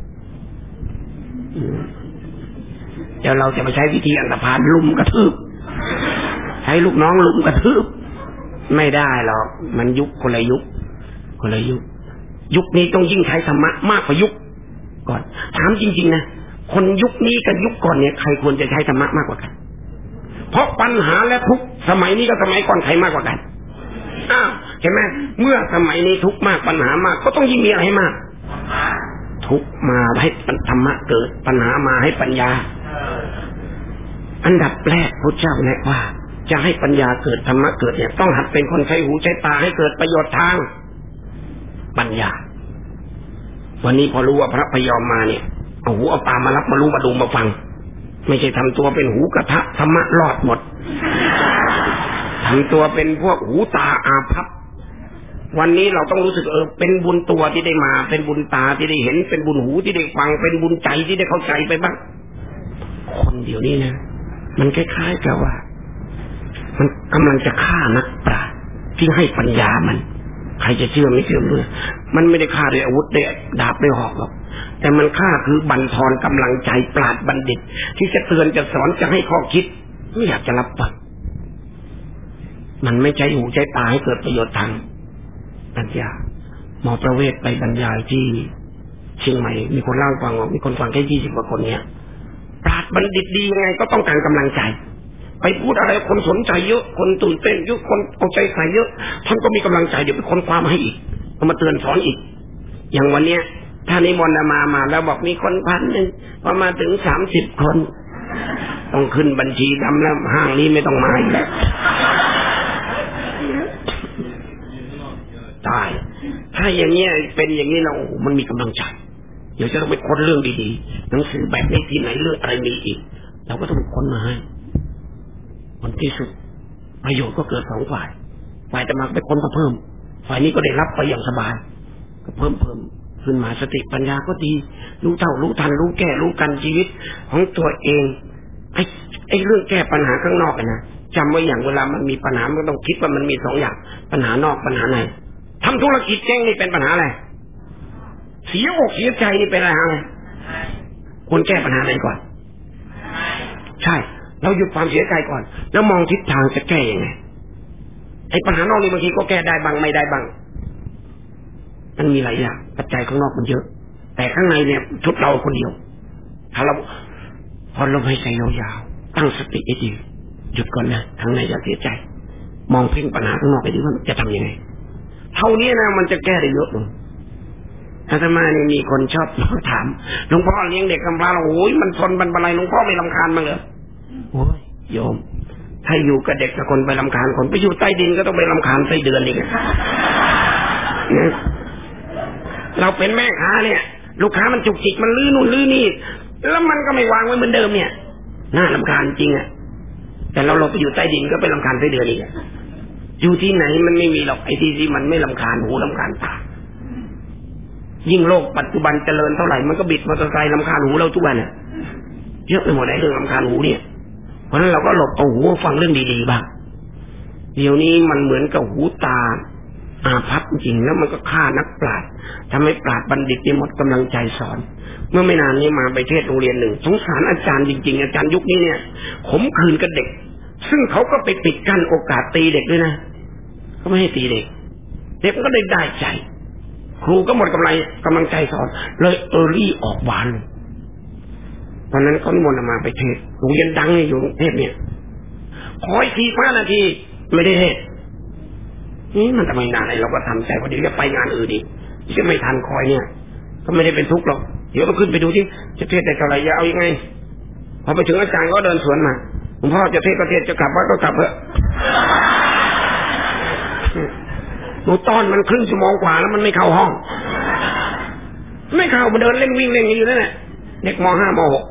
เดี๋ยวเราจะไปใช้วิธีอันธพาลลุมกระทืบใช้ลูกน้องลุมกระทืบไม่ได้หรอกมันยุคคนละยุคคนละยุคยุคนี้ต้องยิ่งใช้ธรรมะมากกว่ายุคก่อนถามจริงๆนะคนยุคนี้กับยุคก่อนเนี่ยใครควรจะใช้ธรรมะมากกว่ากันเพราะปัญหาและทุกสมัยนี้กับสมัยก่อนใครมากกว่ากันอ้าวเห็นไหมเมื่อสมัยนี้ทุกมากปัญหามากก็ต้องยิ่งมีอะไรให้มากทุกมาให้ธรรมะเกิดปัญหามาให้ปัญญาอันดับแรกพระเจ้าแนะว่าจะให้ปัญญาเกิดธรรมะเกิดเนี่ยต้องหัดเป็นคนใช้หูใช้ตาให้เกิดประโยชน์ทางปัญญาวันนี้พอรู้ว่าพระพยอมมาเนี่ยเอาหูเอาตามารับมารู้มาดูมาฟังไม่ใช่ทำตัวเป็นหูกระทะธรรมะรอดหมดทำตัวเป็นพวกหูตาอาภัพวันนี้เราต้องรู้สึกเออเป็นบุญตัวที่ได้มาเป็นบุญตาที่ได้เห็นเป็นบุญหูที่ได้ฟังเป็นบุญใจที่ได้เข้าใจไปบ้างคนเดี๋ยวนี้นะมันคล้ายๆกับว่ามันกำลังจะฆ่านักปราชญ์ที่ให้ปัญญามันใครจะเชื่อไม่เชื่อเลยมันไม่ได้ฆ่าด้วยอาวุธด้วยดาบด้วยหอกหรอกแต่มันฆ่าคือบั่นทอนกำลังใจปราชญ์บัณฑิตที่จะเตือนจะสอนจะให้ข้อคิดไม่อยากจะรับฟังมันไม่ใช้หูใช้ตาให้เกิดประโยชน์ทางปัญญาหมอประเวศไปบรรยายที่เชียงใหม่มีคนเล่าฟังว่ามีคนฟังแค่ยี่สิบกว่าคนเนี่ยปราชญ์บัณฑิตดียังไงก็ต้องการกำลังใจไปพูดอะไรคนสนใจเยอะคนตื่นเต้นเยอะคนเอาใจใส่เยอะท่านก็มีกำลังใจเดี๋ยวไปค้นคว้ามาให้อีกเอามาเตือนสอนอีกอย่างวันเนี้ยถ้านิมนต์มามาแล้วบอกมีคนพันหนึ่งพอมาถึงสามสิบคนต้องขึ้นบัญชีดำแล้วห้างนี้ไม่ต้องมาอีกแล้วตายถ้าอย่างเงี้ยเป็นอย่างนี้เราโอ้โหมันมีกำลังใจเดี๋ยวจะต้องไปค้นเรื่องดีๆหนังสือแบบนี้ที่ไหนเรื่องอะไรมีอีกเราก็ต้องไปค้นมาให้ผลที่สุดประโยชน์ก็เกิดสองฝ่ายฝ่ายจะมาไปค้นก็เพิ่มฝ่ายนี้ก็ได้รับไปอย่างสบายก็เพิ่มเพิ่มขึ้นมาสติปัญญาก็ดีรู้เท่ารู้ทันรู้แก้รู้กันชีวิตของตัวเองไอ้ไอ้เรื่องแก้ปัญหาข้างนอกนะจำไว้อย่างเวลามันมีปัญหามันต้องคิดว่ามันมีสองอย่างปัญหานอกปัญหาในทำธุรกิจเจ๊งนี่เป็นปัญหาอะไรเสียอกเสียใจนี่เป็นอะไรควรแก้ปัญหาไหนก่อนใช่เราหยุดความเสียใจก่อนแล้วมองทิศทางจะแก้ยังไงไอ้ปัญหานอกนี่บางทีก็แก้ได้บ้างไม่ได้บ้างมันมีหลายอย่างปัจจัยข้างนอกมันเยอะแต่ข้างในเนี่ยทุกเราคนเดียวถ้าเราพอลมหายใจยาวๆตั้งสติให้ดีหยุดก่อนนะข้างในอย่าเสียใจมองเพ่งปัญหาข้างนอกไปดีว่าจะทำยังไงเท่านี้นะมันจะแก้ได้เยอะเลยอาตมานี่มีคนชอบถามหลวงพ่อเลี้ยงเด็กกำพร้าโอ้ยมันทนมันอะไรหลวงพ่อไม่รำคาญมั้งเหรอโอ้ยโยมถ้าอยู่กับเด็กกับคนไปรำคาญคนไปอยู่ใต้ดินก็ต้องไปรำคาญไส้เดือนอีกเราเป็นแม่ค้าเนี่ยลูกค้ามันจุกจิกมันลื้อนู่นลื้อนี่แล้วมันก็ไม่วางไว้เหมือนเดิมเนี่ยน่ารำคาญจริงอ่ะแต่เราเราไปอยู่ใต้ดินก็ไปรำคาญไส้เดือนอีกอยู่ที่ไหนมันไม่มีหรอกไอ้ที่ที่มันไม่รำคาญหูรำคาญตายิ่งโลกปัจจุบันเจริญเท่าไหร่มันก็บิดมอเตอร์ไซค์รำคาญหูเราทุกวันเนี่ยเยอะไปหมดเลยเรื่องรำคาญหูเนี่ยเพราะฉะนั้นเราก็หลบเอาหูฟังเรื่องดีๆบ้างเดี๋ยวนี้มันเหมือนกับหูตาอาภัพจริงแล้วมันก็ฆ่านักปราชญ์ทำให้ปราชญ์บัณฑิตเนี่ยหมดกำลังใจสอนเมื่อไม่นานนี้มาไปเทศโรงเรียนหนึ่งสงสารอาจารย์จริงๆอาจารย์ยุคนี้เนี่ยขมขื่นกับเด็กซึ่งเขาก็ไปปิดกั้นโอกาสตีเด็กด้วยนะเขาไม่ให้ตีเด็กเด็กก็ได้ได้ใจครูก็หมดกำลังกำลังใจสอนเลยเออรี่ออกหวานตอนนั้นเขานิมนต์มาไปเทศโรงเรียนดังอยู่กรุงเทพเนี่ยขออีกทีห้านาทีไม่ได้เทศนี่มันทำไมนานอะไรเราก็ทำใจพอดีจะไปงานอื่นดิจะไม่ทันคอยเนี่ยก็ไม่ได้เป็นทุกข์หรอกเดี๋ยวเราขึ้นไปดูที่จะเทศได้เท่าไหร่จะเอายังไงพอไปถึงอาจารย์ก็เดินสวนมาหลวงพ่อจะเทศก็เทศจะกลับวัดก็กลับเถอะหนูต้อนมันครึ่งชั่วโมงกว่าแล้วมันไม่เข้าห้องไม่เข้ามาเดินเล่นวิ่งเล่นอยู่นั่นแหละเด็กม.ห้าม.หก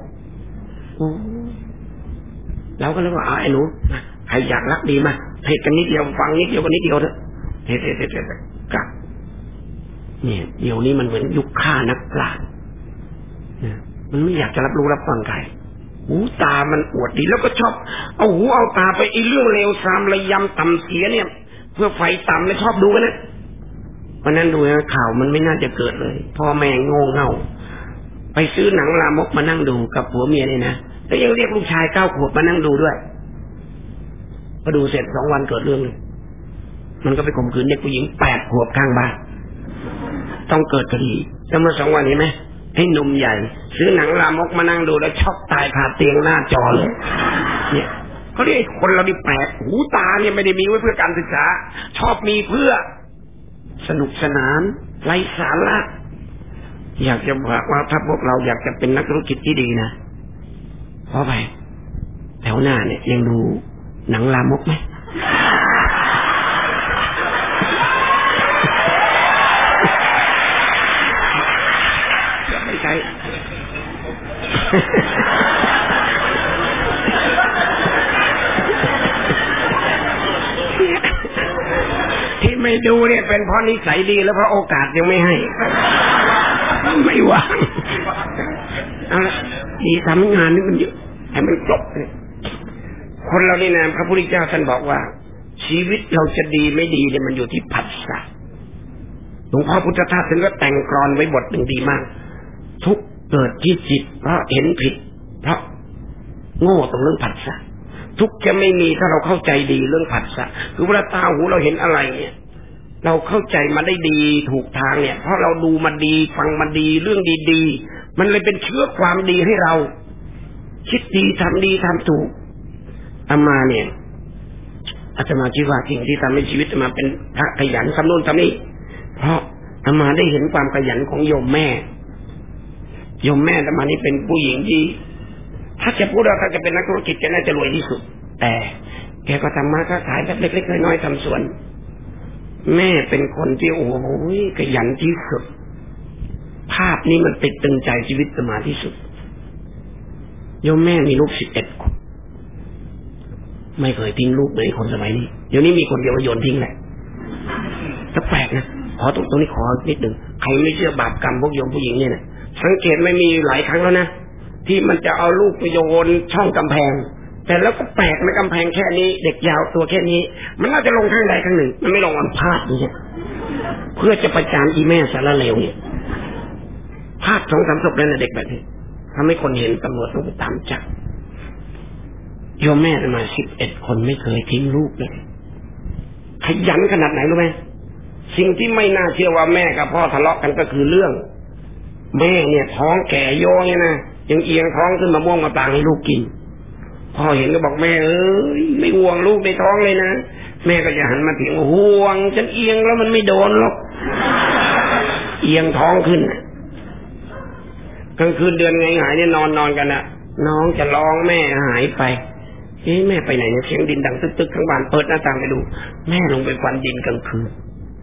เราก็เลยว่าไอ้หนูใครอยากรักดีมาเทศกันนิดเดียวฟังนิดเดียวกันนิดเดียวเถอะเทศเทศเทศเทศกลับเนี่ยเดี๋ยวนี้มันเหมือนยุคฆ่านักปราชญ์มันไม่อยากจะรับรู้รับฟังใครหูตามันอวดดีแล้วก็ชอบเอาหูเอาตาไปไอ้เรื่องเลวทรามระยำต่ำเสียเนี่ยเพื่อไฟต่ำเลยชอบดูกันนะเพราะนั้นดูนะข่าวมันไม่น่าจะเกิดเลยพ่อแม่โง่เง่าไปซื้อหนังลามกมานั่งดูกับผัวเมียเนี่ยนะแล้วยังเรียกลูกชายเก้าขวบมานั่งดูด้วยพอดูเสร็จสองวันเกิดเรื่องเลยมันก็ไปข่มขืนเด็กผู้หญิงแปดขวบข้างบ้านต้องเกิดคดีแล้วเมื่อสองวันนี้ไหมให้หนุ่มใหญ่ซื้อหนังลามกมานั่งดูแล้วช็อกตายคาเตียงหน้าจอเลยเนี่ยเขาเรียกคนเราดิแปลกหูตาเนี่ยไม่ได้มีไว้เพื่อการศึกษาชอบมีเพื่อสนุกสนานไร้สาระอยากจะบอกว่าถ้าพวกเราอยากจะเป็นนักธุรกิจที่ดีนะเพราะไปแถวหน้าเนี่ยยังดูหนังลามกไหมไม่ใช่ที่ไม่ดูเนี่ยเป็นเพราะนิสัยดีแล้วเพราะโอกาสยังไม่ให้ไม่ว่างเอาละดีทำงานนี่มันเยอะให้มันจบเลยคนเรานี่นะพระพุทธเจ้าท่านบอกว่าชีวิตเราจะดีไม่ดีเนี่ยมันอยู่ที่ผัสสะหลวงพ่อพุทธทาสท่านก็แต่งกลอนไว้บทหนึ่งดีมากทุกเกิดที่จิตเพราะเห็นผิดเพราะโง่ตรงเรื่องผัสสะทุกจะไม่มีถ้าเราเข้าใจดีเรื่องผัสสะคือเวลาตาหูเราเห็นอะไรเนี่ยเราเข้าใจมาได้ดีถูกทางเนี่ยเพราะเราดูมาดีฟังมาดีเรื่องดีๆมันเลยเป็นเชื้อความดีให้เราคิดดีทำดีทำถูกอามาเนี่ยอาตมาคิดว่าสิ่งที่ทำให้ชีวิตอามาเป็นพระขยันทำโน่นทำนี่เพราะอามาได้เห็นความขยันของโยมแม่โยมแม่อามานี่เป็นผู้หญิงที่ถ้าจะพูดว่าถ้าจะเป็นนักธุรกิจแกน่าจะรวยที่สุดแต่แกก็ทำมาค้าขายแบบเล็กๆน้อยๆทำสวนแม่เป็นคนที่โอ้โหขยันที่สุดภาพนี้มันติดตึงใจชีวิตอามาที่สุดโยมแม่มีลูกสิบเอ็ดคนไม่เคยทิ้งลูกเลยคนสมัยนี้เดี๋ยวนี้มีคนเดียวโยนทิ้งแหละก็แปลกนะขอตรงตรงนี้ขอนิดหนึ่งใครไม่เชื่อบาปกรรมพวกโยมผู้หญิงเนี่ยนะสังเกตไม่มีหลายครั้งแล้วนะที่มันจะเอาลูกไปโยนช่องกำแพงแต่แล้วก็แปลกในกำแพงแค่นี้เด็กยาวตัวแค่นี้มันน่าจะลงข้างใดข้างหนึ่งมันไม่ลงอันพลาดนี่เพื่อจะประจานอีแม่สารเลวเนี่ยพลาดสองสามศพเลยนะเด็กแบบนี้ทำให้คนเห็นตำรวจต้องไปตามจับโยมแม่มาสิบเอ็ดคนไม่เคยทิ้งลูกเลยขยันขนาดไหนรู้ไหมสิ่งที่ไม่น่าเชื่อว่าแม่กับพ่อทะเลาะกันก็คือเรื่องแม่เนี่ยท้องแก่โยงเนี่ยนะยังเอียงท้องขึ้นมาม่วงมาต่างให้ลูกกินพ่อเห็นก็บอกแม่เอ้ยไม่ห่วงลูกในท้องเลยนะแม่ก็จะหันมาเถียงห่วงฉันเอียงแล้วมันไม่โดนหรอกเอียงท้องขึ้นกลางคืนเดือนไงหายเนี่ยนอนนอนกันนะน้องจะร้องแม่หายไปเอ๊ะแม่ไปไหนเนี่ยเสียงดินดังตึกๆทั้งบ้านเปิดหน้าต่างไปดูแม่ลงไปฟันดินกลางคืน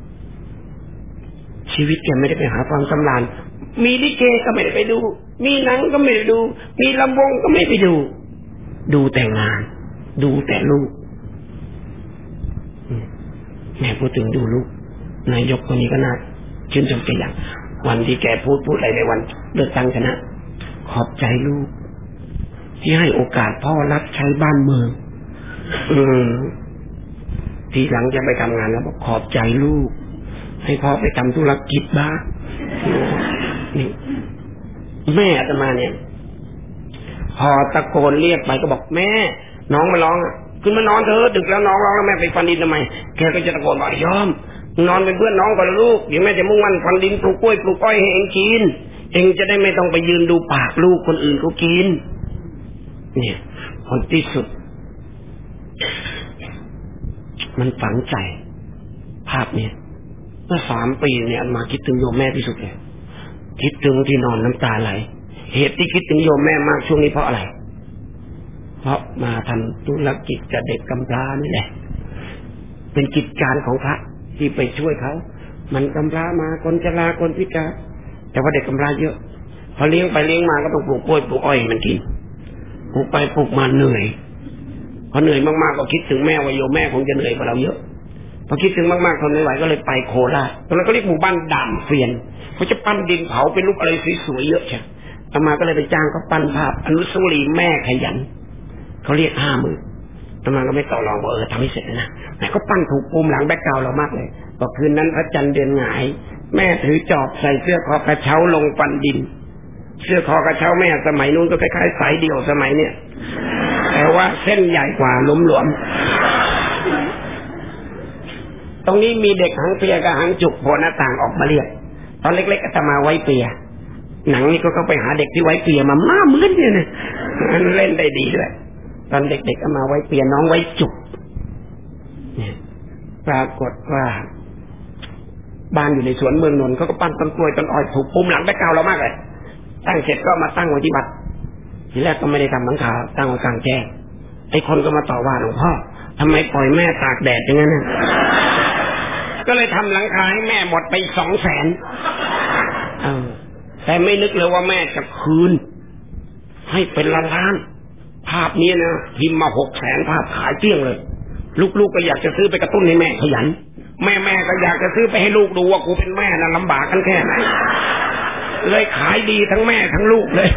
ชีวิตแกไม่ได้ไปหาความสำราญมีลิเกก็ไม่ได้ไปดูมีหนังก็ไม่ได้ดูมีลำวงก็ไม่ไปดูดูแต่งานดูแต่ลูกแม่พูดถึงดูลูกนายกคนนี้ก็น่าชื่นชมแกอย่างวันที่แกพูดพูดอะไรในวันเลือกตั้งชนะขอบใจลูกที่ให้โอกาสพ่อรับใช้บ้านเมืองอืมทีหลังจะไปทำงานแล้วบอกขอบใจลูกให้พ่อไปทำธุรกิจบ้างนี่แม่อาตมาเนี่ยพอตะโกนเรียกไปก็บอกแม่น้องมาร้องขึ้นมานอนเถอะดึกแล้วน้องร้องแล้วแม่ไปฟันดินทำไมแกก็จะตะโกนบอกยอมนอนเป็นเพื่อนน้องก่อนลูกเดี๋ยวแม่จะมุ่งมั่นฟันดินปลูกกล้วยปลูกอ้อยให้เองกินเองจะได้ไม่ต้องไปยืนดูปากลูกคนอื่นเขากินเนี่ยคนที่สุดมันฝังใจภาพเนี่ยเมื่อสามปีเนี่ยมาคิดถึงโยมแม่ที่สุดเลยคิดถึงที่นอนน้ำตาไหลเหตุที่คิดถึงโยมแม่มากช่วงนี้เพราะอะไรเพราะมาทำธุรกิจกับเด็กกำพร้านี่แหละเป็นกิจการของพระที่ไปช่วยเขามันกำพร้ามาคนชราคนพิการแต่ว่าเด็กกำพร้าเยอะพอเลี้ยงไปเลี้ยงมาก็ต้องปลูกกล้วยปลูกอ้อยมันกินปลูกไปปลูกมาเหนื่อยพอเหนื่อยมากๆก็คิดถึงแม่ว่าโยมแม่คงจะเหนื่อยกว่าเราเยอะพอคิดถึงมากๆทนไม่ไหวก็เลยไปโคราชตอนนั้นก็เรียกหมู่บ้านด่านเฟียนเขาจะปั้นดินเผาเป็นรูปอะไรสวยๆเยอะใช่อามาก็เลยไปจ้างเขาปั้นภาพอนุสาวรีย์แม่ขยันเขาเรียกห้าหมื่นอามาก็ไม่ต่อรองบอกเออทำให้เสร็จนะแต่ก็ปั้นถูกปุ่มหลังแบ็คกราวด์เรามากเลยบอกคืนนั้นพระจันทร์เดือนหงายแม่ถือจอบใส่เสื้อคอกระเช้าลงปั้นดินเสื้อคอกระเช้าแม่สมัยนู้นก็คล้ายๆสายเดี่ยวสมัยเนี้ยแต่ว่าเส้นใหญ่กว่าหลวมๆตรงนี้มีเด็กหางเปียกับหางจุกโผล่หน้าต่างออกมาเรียกตอนเล็กๆก็จะมาไว้เปียหนังนี่ก็เข้าไปหาเด็กที่ไว้เปียมามาเหมือนเนี่ยนะมันเล่นได้ดีด้วยตอนเด็กๆก็มาไว้เปียน้องไว้จุกเนี่ยปรากฏว่าบ้านอยู่ในสวนเมืองนนท์เขาก็ปั้นต้นกล้วยต้นอ้อยถูกปุ่มหลังแบ็คกราวด์เรามากเลยตั้งเสร็จก็มาตั้งไว้ที่วัดทีแรกก็ไม่ได้ทำหลังคาตั้งไว้กลางแจ้งไอ้คนก็มาต่อว่าหลวงพ่อทำไมปล่อยแม่ตากแดดอย่างนั้นน่ะก็เลยทำหลังคาให้แม่หมดไปสองแสนเออแต่ไม่นึกเลยว่าแม่จะคืนให้เป็นล้านๆภาพนี้นะพิมพ์มาหกแสนภาพขายเกลี้ยงเลยลูกๆก็อยากจะซื้อไปกระตุ้นให้แม่ขยันแม่ๆก็อยากจะซื้อไปให้ลูกดูว่ากูเป็นแม่น่ะลำบากกันแค่ไหนเลยขายดีทั้งแม่ทั้งลูกเลย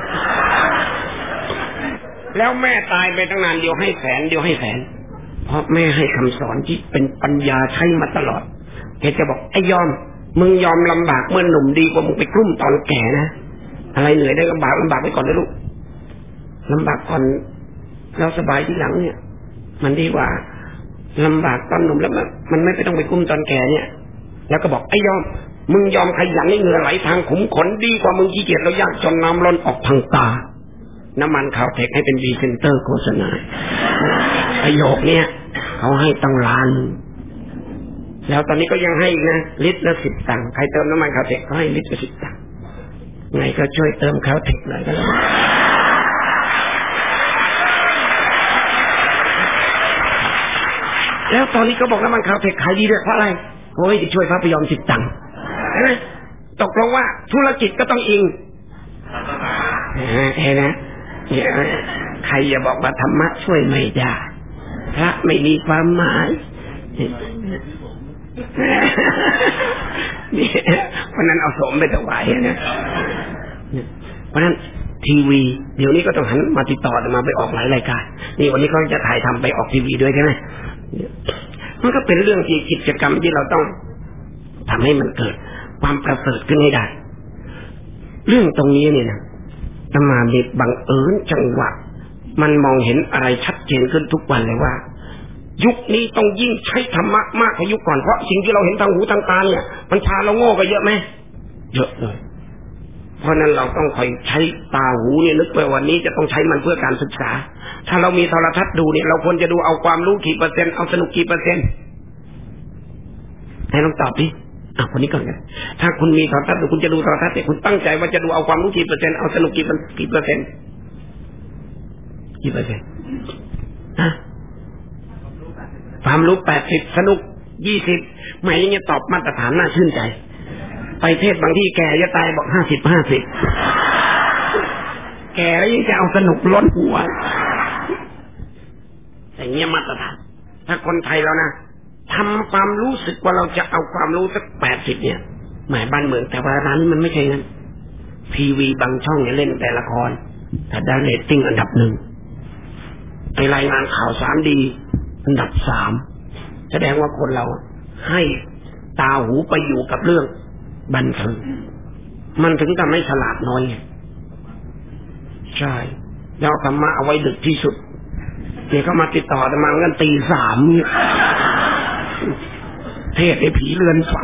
แล้วแม่ตายไปตั้งนานเดียวให้แสนเดียวให้แสนเพราะแม่ให้คำสอนที่เป็นปัญญาใช้มาตลอดแกจะบอกไอ้ยอมมึงยอมลำบากเมื่อหนุ่มดีกว่ามึงไปกลุ้มตอนแก่นะอะไรเหนื่อยได้ลำบากลำบากไปก่อนนะลูกลำบากก่อนแล้วสบายทีหลังเนี่ยมันดีกว่าลำบากตอนหนุ่มแล้วมันไม่ไปต้องไปกลุ้มตอนแก่เนี่ยแล้วก็บอกไอ้ยอมมึงยอมขยันให้เหงื่อไหลทางขุมขนดีกว่ามึงขี้เกียจแล้วยากจนน้ำล้นออกทางตาน้ำมันข่าวเทคให้เป็นดีเซนเตอร์โฆษณาประโยคเนี้ยเขาให้ตั้งล้านแล้วตอนนี้ก็ยังให้อีกนะลิตรละสิบตังค์ใครเติมน้ำมันข่าวเทคก็ให้ลิตรละสิบตังค์ไงก็ช่วยเติมข่าวเทคหน่อยก็แล้วแล้วตอนนี้ก็บอกน้ำมันข่าวเทคขายดีด้วยเพราะอะไรโอ้ยจะช่วยพระพยอมสิบตังค์ใช่ไหมตกลงว่าธุรกิจก็ต้องอิงเห็นไหมใครอย่าบอกว่าธรรมะช่วยไม่ได้พระไม่มีความหมายนี่เพราะนั้นเอาสมไปถวายนะเพราะนั้นทีวีเดี๋ยวนี้ก็ต้องหันมาติดต่อมาไปออกหลายรายการนี่วันนี้เขาจะถ่ายทำไปออกทีวีด้วยใช่ไหมมันก็เป็นเรื่องที่กิจกรรมที่เราต้องทำให้มันเกิดความประเสริฐขึ้นให้ได้เรื่องตรงนี้เนี่ยนะธรรมาเด็กบังเอิญจังหวะมันมองเห็นอะไรชัดเจนขึ้นทุกวันเลยว่ายุคนี้ต้องยิ่งใช้ธรรมะมากกว่ายุคก่อนเพราะสิ่งที่เราเห็นทางหูทางตาเนี่ยมันพาเราโง่ไปเยอะไหมเยอะเลยเพราะนั้นเราต้องคอยใช้ตาหูเนี่ยนึกไปวันนี้จะต้องใช้มันเพื่อการศึกษาถ้าเรามีโทรทัศน์ดูเนี่ยเราควรจะดูเอาความรู้กี่เปอร์เซ็นต์เอาสนุกกี่เปอร์เซ็นต์ให้ลองตอบดิอ่ะคนนี้ก่อนกันถ้าคุณมีโทรทัศน์หรือคุณจะดูโทรทัศน์แต่คุณตั้งใจว่าจะดูเอาความรู้กี่เปอร์เซ็นต์เอาสนุกกี่กี่เปอร์เซ็นต์กี่เปอร์เซ็นต์ฮะความรู้แปดสิบสนุกยี่สิบไม่ยังจะตอบมาตรฐานน่าชื่นใจไปเทศบางที่แกจะตายบอกห้าสิบห้าสิบแกแล้วยังจะเอาสนุกล้นหัวแต่เงี้ยมาตรฐานถ้าคนไทยแล้วนะทำความรู้สึกว่าเราจะเอาความรู้สักแปดสิบเนี่ยหมายบ้านเมืองแต่ว่าร้านนี้มันไม่ใช่งั้นทีวีบางช่องเนี่ยเล่นแต่ละครแต่ได้เรตติ้งอันดับหนึ่งไปรายงานข่าวสามดีอันดับสามแสดงว่าคนเราให้ตาหูไปอยู่กับเรื่องบันเทิงมันถึงทำให้ฉลาดน้อยไงใช่แล้วธรรมะเอาไว้ดึกที่สุดเนี่ยเขามาติดต่อแต่มากันตีสามเนี่ยเทศไอ้ผีเรือนฝัง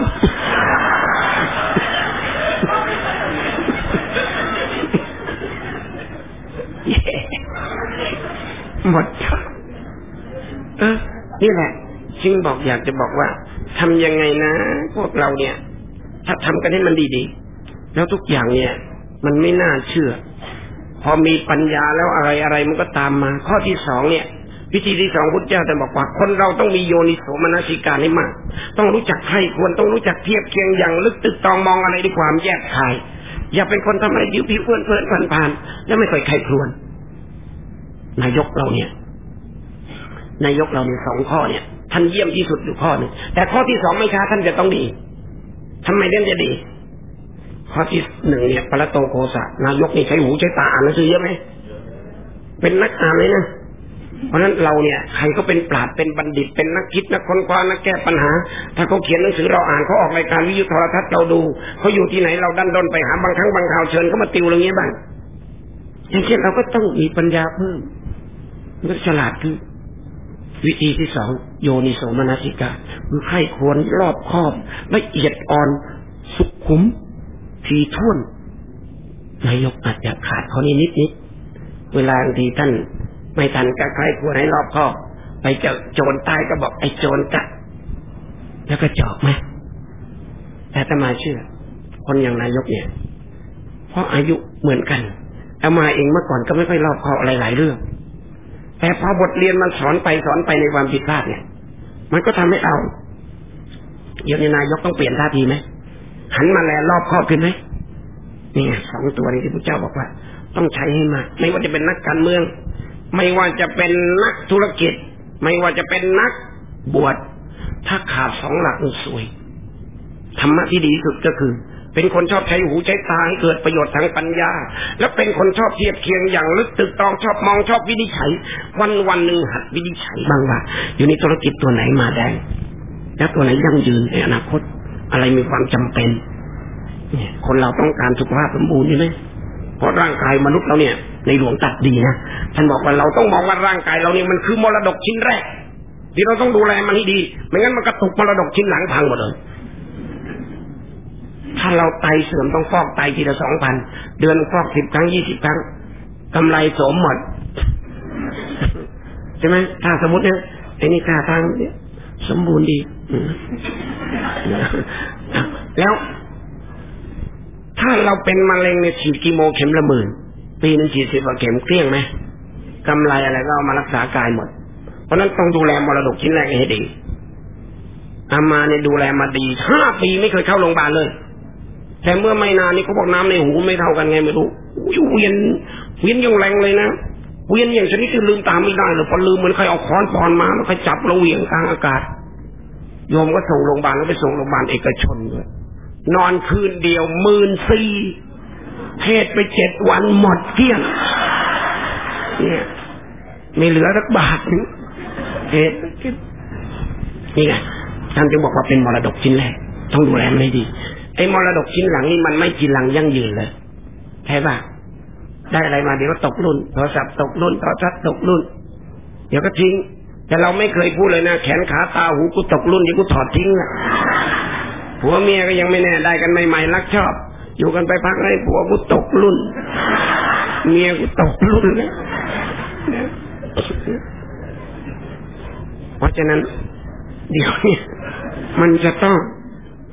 หมดเออนี่แหละจึงบอกอยากจะบอกว่าทำยังไงนะพวกเราเนี่ยถ้าทำกันให้มันดีๆแล้วทุกอย่างเนี่ยมันไม่น่าเชื่อพอมีปัญญาแล้วอะไรอะไรมันก็ตามมาข้อที่สองเนี่ยวิธีที่สองพุทธเจ้าแต่บอกว่าคนเราต้องมีโยนิโสมนสิการให้มากต้องรู้จักใครควรต้องรู้จักเทียบเคียงอย่างลึกตึกตองมองอะไรด้วยความแยกคายอย่าเป็นคนทำอะไรผิวผิวเพื่อนเพื่อนผ่านผ่านแล้วไม่ค่อยใครควรนายกเราเนี่ยนายกเราเนี่ยสองข้อเนี่ยท่านเยี่ยมที่สุดอยู่ข้อหนึ่งแต่ข้อที่สองไม่ช้าท่านจะต้องดีทำไมท่านจะดีข้อที่หนึ่งเนี่ยปรโตโคสะนายกนี่ใช้หูใช้ตาอ่านหนังสือเยอะไหมเป็นนักอ่านเลยนะเพราะนั้นเราเนี่ยใครก็เป็นปราชญ์เป็นบัณฑิตเป็นนักคิดนักค้นคว้านักแก้ปัญหาถ้าเขาเขียนหนังสือเราอ่านเขาออกรายการวิทยุโทรทัศน์เราดูเขาอยู่ที่ไหนเราดันด้นไปหาบางครั้งบางคราวเชิญเขามาติวอะไรเงี้ยบ้างอย่างเช่นเราก็ต้องมีปัญญาเพิ่มมันก็ฉลาดขึ้นวิธีที่สองโยนิโสมนสิการคือใครควรรอบคอบละเอียดอ่อนสุขุมถี่ถ้วนนายกอาจจะขาดข้อนี้นิดนิดเวลาบางทีท่านไม่ทันก็ใครควรให้รอบคอบไปเจอโจรตายก็บอกไอ้โจรกะแล้วก็จอบไหมแต่อาตมาเชื่อคนอย่างนายกเนี่ยเพราะอายุเหมือนกันอามาเองเมื่อก่อนก็ไม่ค่อยรอบคอบอะไรหลายเรื่องแต่พอบทเรียนมันสอนไปสอนไปในความผิดพลาดเนี่ยมันก็ทำให้เราเดี๋ยวนี้นายกต้องเปลี่ยนท่าทีไหมหันมาแลรอบคอบขึ้นไหมนี่ไงสองตัวนี้ที่พระเจ้าบอกว่าต้องใช้ให้มากไม่ว่าจะเป็นนักการเมืองไม่ว่าจะเป็นนักธุรกิจไม่ว่าจะเป็นนักบวชถ้าขาดสองหลักสวยธรรมะที่ดีที่สุดก็คือเป็นคนชอบใช้หูใช้ตาให้เกิดประโยชน์ทางปัญญาและเป็นคนชอบเทียบเคียงอย่างลึกตึกตองชอบมองชอบวินิจฉัยวันวันหนึ่งหัดวินิจฉัยบ้างว่าอยู่ในธุรกิจตัวไหนมาแดงแล้วตัวไหนยั่งยืนในอนาคตอะไรมีความจำเป็นเนี่ยคนเราต้องการสุขภาพสมบูรณ์ใช่ไหมเพราะร่างกายมนุษย์เราเนี่ยในหลวงตัดดีนะท่านบอกว่าเราต้องมองว่าร่างกายเราเนี่ยมันคือมรดกชิ้นแรกที่เราต้องดูแลมันให้ดีไม่งั้นมันกระตุกมรดกชิ้นหลังพังหมดเลยถ้าเราไตเสื่อมต้องฟอกไตทีละสองพันเดือนฟอกสิบครั้งยี่สิบครั้งกำไรสมหมดใช่ไหมถ้าสมมติเนี่ยไอ้นี่ค่าทางเนี่ยสมบูรณ์ดีแล้วถ้าเราเป็นมะเร็งเนี่ยฉีดกีโมเข็มละหมื่นปีนึงฉีดสิบกว่าเข็มเกลี้ยงไหมกำไรอะไรก็เอามารักษากายหมดเพราะนั้นต้องดูแลมรดกชิ้นแรกให้ดีอามาเนี่ยดูแลมาดีห้าปีไม่เคยเข้าโรงพยาบาลเลยแต่เมื่อไม่นานนี้เขาบอกน้ำในหูไม่เท่ากันไงไม่รู้เวียนเวียนยังแรงเลยนะเวียนอย่างชนิดที่ลืมตาไม่ได้เลยพอลืมเหมือนใครเอาค้อนปอนมาแล้วใครจับเราเหวี่ยงกลางอากาศโยมก็ส่งโรงพยาบาลแล้วไปส่งโรงพยาบาลเอกชนด้วยนอนคืนเดียวหมื่นสี่เทศไปเจ็ดวันหมดเกลี้ยงเนี่ยไม่เหลือสักบาทนึงเทศนี่ไงท่านจึงบอกว่าเป็นมรดกชิ้นแรกต้องดูแลไม่ดีไอ้มรดกชิ้นหลังนี่มันไม่กินหลังยั่งยืนเลยใช่ป่ะได้อะไรมาเดี๋ยวก็ตกรุ่นโทรศัพท์ตกรุ่นโทรศัพท์ตกรุ่นเดี๋ยวก็ทิ้งแต่เราไม่เคยพูดเลยนะแขนขาตาหูกูตกรุ่นเดี๋ยวกูถอดทิ้งอ่ะผัวเมียก็ยังไม่แน่ได้กันใหม่ๆรักชอบอยู่กันไปพักให้ผัวกูตกรุ่นเมียกูตกรุ่นนะเพราะฉะนั้นเดี๋ยวนี้มันจะต้อง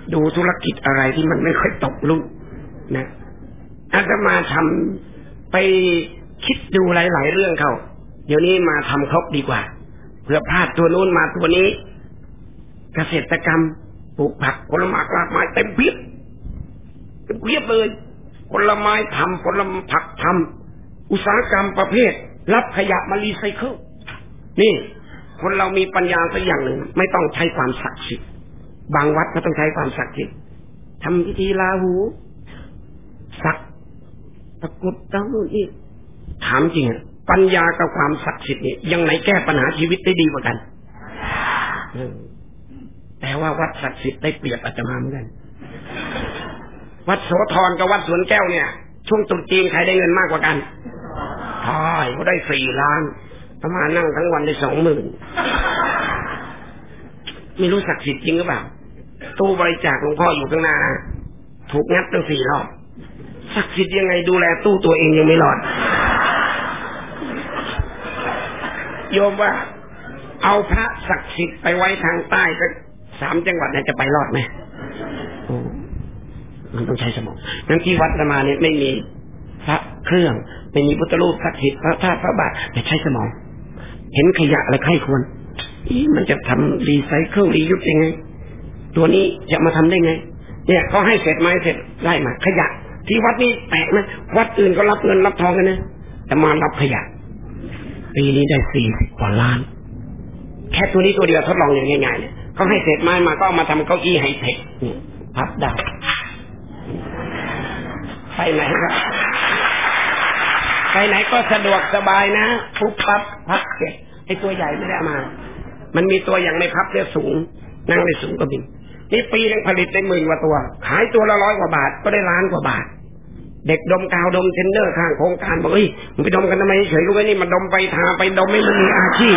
ดูธุรกิจอะไรที่มันไม่ค่อยตกลุ่มนะอาตมาทำไปคิดดูหลายๆเรื่องเขาเดี๋ยวนี้มาทำครบดีกว่าเพื่อพลาดตัวนู้นมาตัวนี้เกษตรกรรมปลูกผักผลไม้กลากไม้เต็มเพียบเต็มเพียบเลยผลไม้ทำผลไม้ผักทำอุตสาหกรรมประเภทรับขยะมารีไซเคิลนี่คนเรามีปัญญาสักอย่างหนึ่งไม่ต้องใช้ความศักดิ์สิทธิ์บางวัดก็ต้องใช้ความศักดิ์สิทธิ์ทำพิธีลาหูสักตะกุดตั้งนี่ถามจริงอ่ะปัญญากับความศักดิ์สิทธิ์นี่ยังไหนแก้ปัญหาชีวิตได้ดีกว่ากันแต่ว่าวัดศักดิ์สิทธิ์ได้เปรียบอาตมาเหมือนกันวัดโสธรกับวัดสวนแก้วเนี่ยช่วงตรุษจีนใครได้เงินมากกว่ากันใช่เขาได้สี่ล้านประมาณนั่งทั้งวันได้สองหมื่นไม่รู้ศักดิ์สิทธิ์จริงหรือเปล่าตู้บริจาคหลวงพ่ออยู่ข้างหน้าถูกงัดตั้งสี่รอบศักดิ์สิทธิ์ยังไงดูแลตู้ตัวเองยังไม่รอดโยมว่าเอาพระศักดิ์สิทธิ์ไปไว้ทางใต้ก็สามจังหวัดเนี่ยจะไปรอดไหมมันต้องใช้สมองนั่นที่วัดมาเนี่ยไม่มีพระเครื่องไม่มีพุทธรูปศักดิ์สิทธิ์พระธาตุพระบาทแต่ใช้สมองเห็นขยะอะไรใครควรมันจะทำรีไซเคิลรียูสยังไงตัวนี้จะมาทำได้ไงเนี่ยเขาให้เศษไม้เสร็จไล่มาขยะที่วัดนี้แปลกนะวัดอื่นก็รับเงินรับทองกันนะแต่มารับขยะปีนี้ได้สี่สิบกว่าล้านแค่ตัวนี้ตัวเดียวทดลองอย่างง่ายๆเนี่ยเขาให้เศษไม้มาก็เอามาทำเก้าอี้ไฮเทคนี่พับได้ไปไหนก็ไปไหนก็สะดวกสบายนะปุ๊บปั๊บพับเก็บไอ้ตัวใหญ่ไม่ได้มามันมีตัวอย่างไม่พับเรียกสูงนั่งได้สูงก็บินนี่ปีนึงผลิตได้หมื่นกว่าตัวขายตัวละร้อยกว่าบาทก็ได้ล้านกว่าบาทเด็กดมกาวดมเทนเนอร์ข้างโครงการบอกเฮ้ยมึงไปดมกันทำไมเฉยรู้ไหมนี่มันดมไปทาไปดมไม่มันมีอาชีพ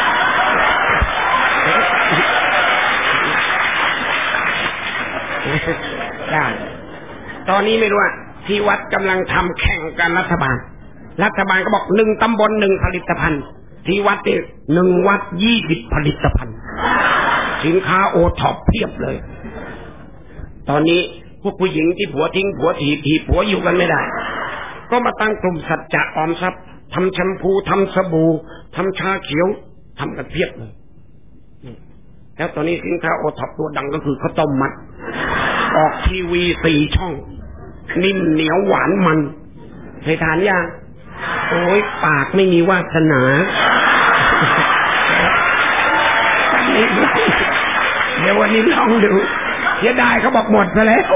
ได้ตอนนี้ไม่รู้ว่าที่วัดกำลังทำแข่งกันรัฐบาลรัฐบาลก็บอกหนึ่งตำบลหนึ่งผลิตภัณฑ์ที่วัดเนี่ยหนึ่งวัดยี่สิบผลิตภัณฑ์สินค้าโอท็อปเพียบเลยตอนนี้พวกผู้หญิงที่ผัวทิ้งผัวถีบถีบผัวอยู่กันไม่ได้ก็มาตั้งกลุ่มสัจจะออมทรัพย์ทำแชมพูทำสบู่ทำชาเขียวทำกันเพียบเลยแล้วตอนนี้สินค้าโอท็อปตัวดังก็คือข้าวต้มมัดออกทีวีสี่ช่องนิ่มเหนียวหวานมันเคยทานยังโอ้ยปากไม่มีวาสนาเดี๋ยววันนี้ลองดูเสียดายเขาบอกหมดไปแล้ว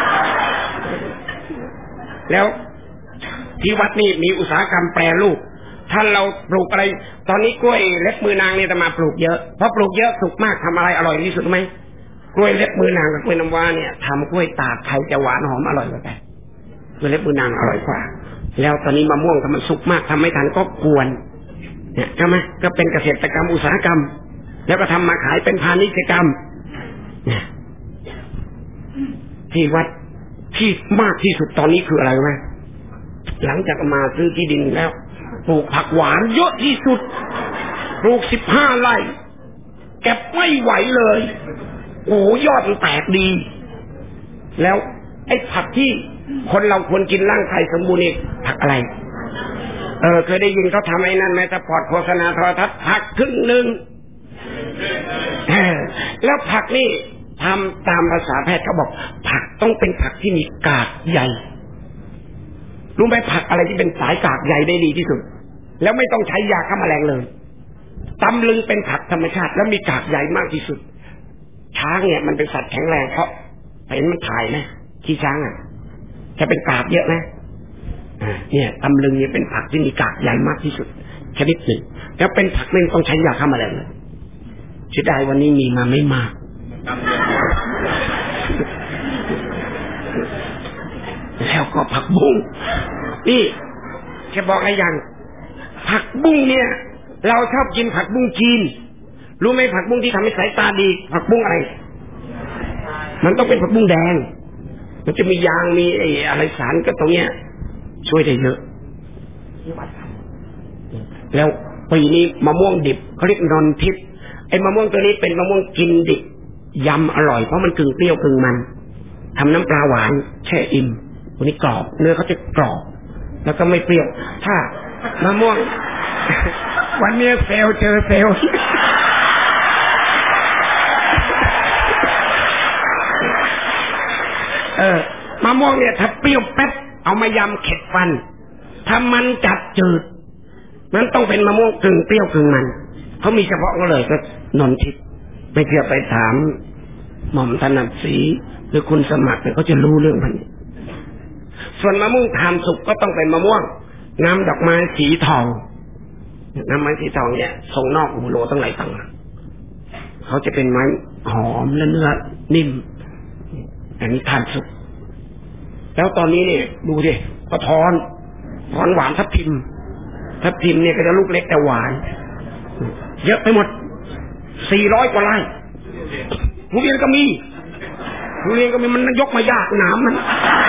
แล้วที่วัดนี่มีอุตสาหกรรมแปรรูปท่านเราปลูกอะไรตอนนี้กล้วยเล็บมือนางเนี่ยจะมาปลูกเยอะเพราะปลูกเยอะสุกมากทำอะไรอร่อยที่สุดไหมกล้วยเล็บมือนางกับกล้วยน้ำว้าเนี่ยทำกล้วยตากใครจะหวานหอมอร่อยกว่ากันกล้วยเล็บมือนางอร่อยกว่าแล้วตอนนี้มะม่วงถ้ามันสุกมากทำไม่ทันก็กวนเนี่ยใช่ไหมก็เป็นเกษตรกรรมอุตสาหกรรมแล้วก็ทำมาขายเป็นพาณิชยกรรมเนี่ยที่วัดที่มากที่สุดตอนนี้คืออะไรไหมหลังจากมาซื้อที่ดินแล้วปลูกผักหวานเยอะที่สุดปลูกสิบห้าไร่เก็บไม่ไหวเลยโอ้ยอดมันแตกดีแล้วไอ้ผักที่คนเราควรกินร่างกายสมบูรณ์นี่ผักอะไรเออเคยได้ยินเขาทำไอ้นั่นไหมถ้าพอดโฆษณาโทรทัศน์ผักครึ่งหนึ่งแล้วผักนี่ทำตามภาษาแพทย์เขาบอกผักต้องเป็นผักที่มีกากใยรู้ไหมผักอะไรที่เป็นสายกากใยได้ดีที่สุดแล้วไม่ต้องใช้ยาฆ่าแมลงเลยตำลึงเป็นผักธรรมชาติแล้วมีกากใยมากที่สุดช้างเนี่ยมันเป็นสัตว์แข็งแรงเพราะเห็นมันถ่ายไหมขี้ช้างอ่ะจะเป็นกากเยอะนะอ่าเนี่ยตำลึงเนี่ยเป็นผักที่มีกากใยมากที่สุดชนิดหนึ่งแล้วเป็นผักไม่ต้องใช้ยาฆ่าแมลงเลยเสียดายวันนี้มีมาไม่มากแล้วก็ผักบุ้งนี่จะบอกอะไรอย่างผักบุ้งเนี่ยเราชอบกินผักบุ้งจีนรู้ไหมผักบุ้งที่ทำให้สายตาดีผักบุ้งอะไรมันต้องเป็นผักบุ้งแดงมันจะมียางมีไอ้อะไรสารก็ตรงเนี้ยช่วยได้เยอะแล้วปีนี้มะม่วงดิบเขาเรียกนอนทิพย์ไอ้มะม่วงตัวนี้เป็นมะม่วงกินดิบยำอร่อยเพราะมันกึ่งเปรี้ยวกึ่งมันทำน้ำปลาหวานแช่อิ่มตัวนี้กรอบเนื้อเขาจะกรอบแล้วก็ไม่เปรี้ยวถ้ามะม่วง วันนี้เซลเจอเซลเออมะม่วงเนี่ยถ้าเปรี้ยวแป๊บเอามายำเข็ดฟันถ้ามันจัดจืดมันต้องเป็นมะม่วงกึ่งเปรี้ยวกึ่งมันเขามีเฉพาะก็เลยก็นนทิพย์ไม่เชื่อไปถามหม่อมถนัดศรีหรือคุณสมัครเขาจะรู้เรื่องพันนี้ส่วนมะม่วงทำสุกก็ต้องเป็นมะม่วงน้ำดอกไม้สีทองน้ำไม้สีทองเนี่ยทรงนอกหูโลตั้งหลายตังค์เขาจะเป็นไม้หอมและเนื้อนิ่มอันนี้ทานสุกแล้วตอนนี้เนี่ยดูดิก็ทอนทอนหวานทับทิมทับทิมเนี่ยก็จะลูกเล็กแต่หวานเยอะไปหมดสี่ร้อยกว่าไร่ทุเรียนก็มีทุเรียนก็มีมันยกมายากหนามมัน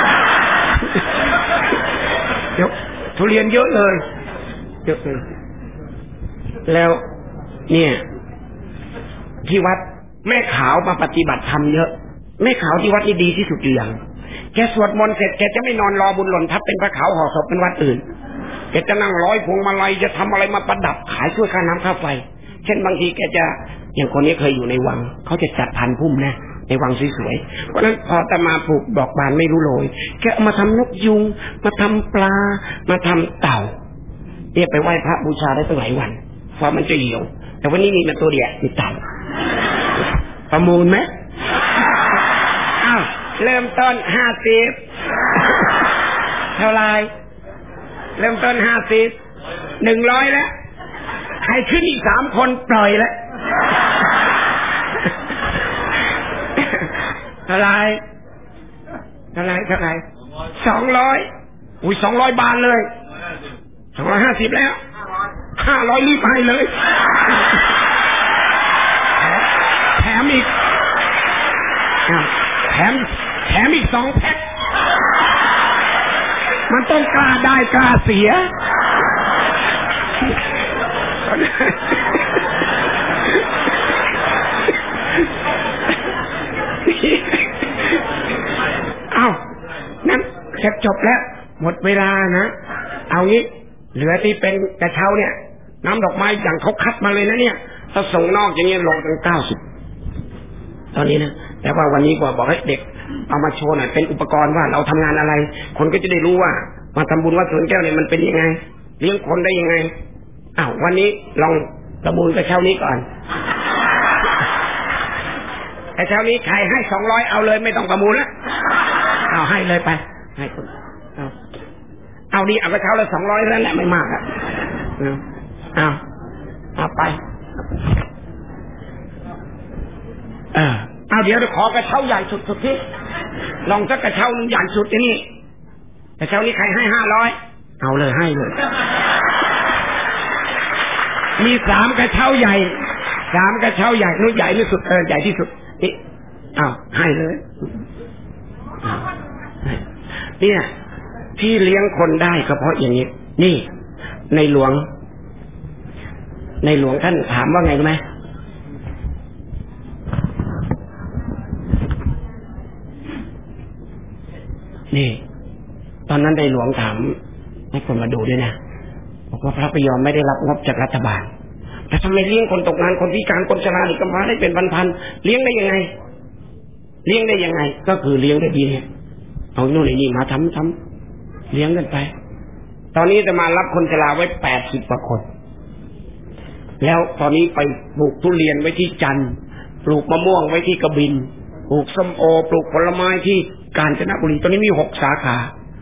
เดี๋ยวทุเรียนเยอะเลยเยอะเลยแล้วเนี่ยที่วัดแม่ขาวมาปฏิบัติธรรมเยอะแม่ขาวที่วัดนี่ดีที่สุดอย่างแกสวดมนต์เสร็จแกจะไม่นอนรอบุญหล่นทับเป็นพระขาวห่อศพเป็นวัดอื่นแกจะนั่งร้อยพวงมาลัยจะทำอะไรมาประดับขายช่วยค่าน้ำค่าไฟเช่นบางทีแกจะอย่างคนนี้เคยอยู่ในวังเขาจะจัดพันพุ่มนะในวังสวยๆเพราะนั้นพอจะมาปลูกดอกบานไม่รู้โรยแกเอามาทำนกยุงมาทำปลามาทำเต่าเนี่ยไปไหว้พระบูชาได้ตั้งหลายวันเพราะมันจะเหี่ยวแต่วันนี้มีมาตัวเดียวมีเต่าประมูลไหมอ้าวเริ่มต้นห้าสิบเท่าไรเริ่มต้นห้าสิบหนึ่งร้อยแล้วใครขึ้นอีกสามคนปล่อยแล้วเท่าไรเท่าไรเท่าไรสองร้อยอุ้ยสองร้อยบาทเลยสองร้อยห้าสิบแล้วห้าร้อยรีบให้เลยแถมอีกแถมแถมอีกสองแพ็คมันต้องกล้าได้กล้าเสียเอานั่นเสร็จจบแล้วหมดเวลานะเอางี้เหลือที่เป็นกระเช้าเนี่ยน้ำดอกไม้อย่างเขาคัดมาเลยนะเนี่ยถ้าส่งนอกอย่างเงี้ยลงตั้งเก้าสิบตอนนี้นะแต่ว่าวันนี้บอกบอกให้เด็กเอามาโชว์หน่อยเป็นอุปกรณ์ว่าเราทำงานอะไรคนก็จะได้รู้ว่ามาทำบุญวัดสวนแก้วเนี่ยมันเป็นยังไงเลี้ยงคนได้ยังไงอ้าววันนี้ลองประมูลกระเช้านี้ก่อนกระเช้านี้ใครให้สองร้อยเอาเลยไม่ต้องประมูลแล้วเอาให้เลยไปให้คนเอาเอาดีเอากระเช้าละสองร้อยแล้วแหละไม่มากอ่ะเอาเอาไปเออเอาเดี๋ยวจะขอกระเช้าใหญ่สุดสุดที่ลองสักกระเช้าหนึ่งใหญ่สุดที่นี่กระเช้านี้ใครให้ห้าร้อยเอาเลยให้เลยมีสามกระเช้าใหญ่สามกระเช้าใหญ่นู้นใหญ่ที่สุดเออใหญ่ที่สุดนี่เอาให้เลยเนี่ยที่เลี้ยงคนได้ก็เพราะอย่างนี้นี่ในหลวงในหลวงท่านถามว่าไงรู้ไหมนี่ตอนนั้นในหลวงถามให้คนมาดูด้วยนะบอกว่าพระพยอมไม่ได้รับงบจากรัฐบาลแต่ทำไมเลี้ยงคนตกงานคนพิการคนชราเด็กกำพร้าได้เป็นพันๆเลี้ยงได้ยังไงเลี้ยงได้ยังไงก็คือเลี้ยงได้ดีเนี่ยเอาโน่นนี่มาทำทำเลี้ยงกันไปตอนนี้จะมารับคนชราไว้แปดสิบกว่าคนแล้วตอนนี้ไปปลูกทุเรียนไว้ที่จันทร์ปลูกมะม่วงไว้ที่กบินปลูกส้มโอปลูกผลไม้ที่กาญจนบุรีตอนนี้มีหกสาขา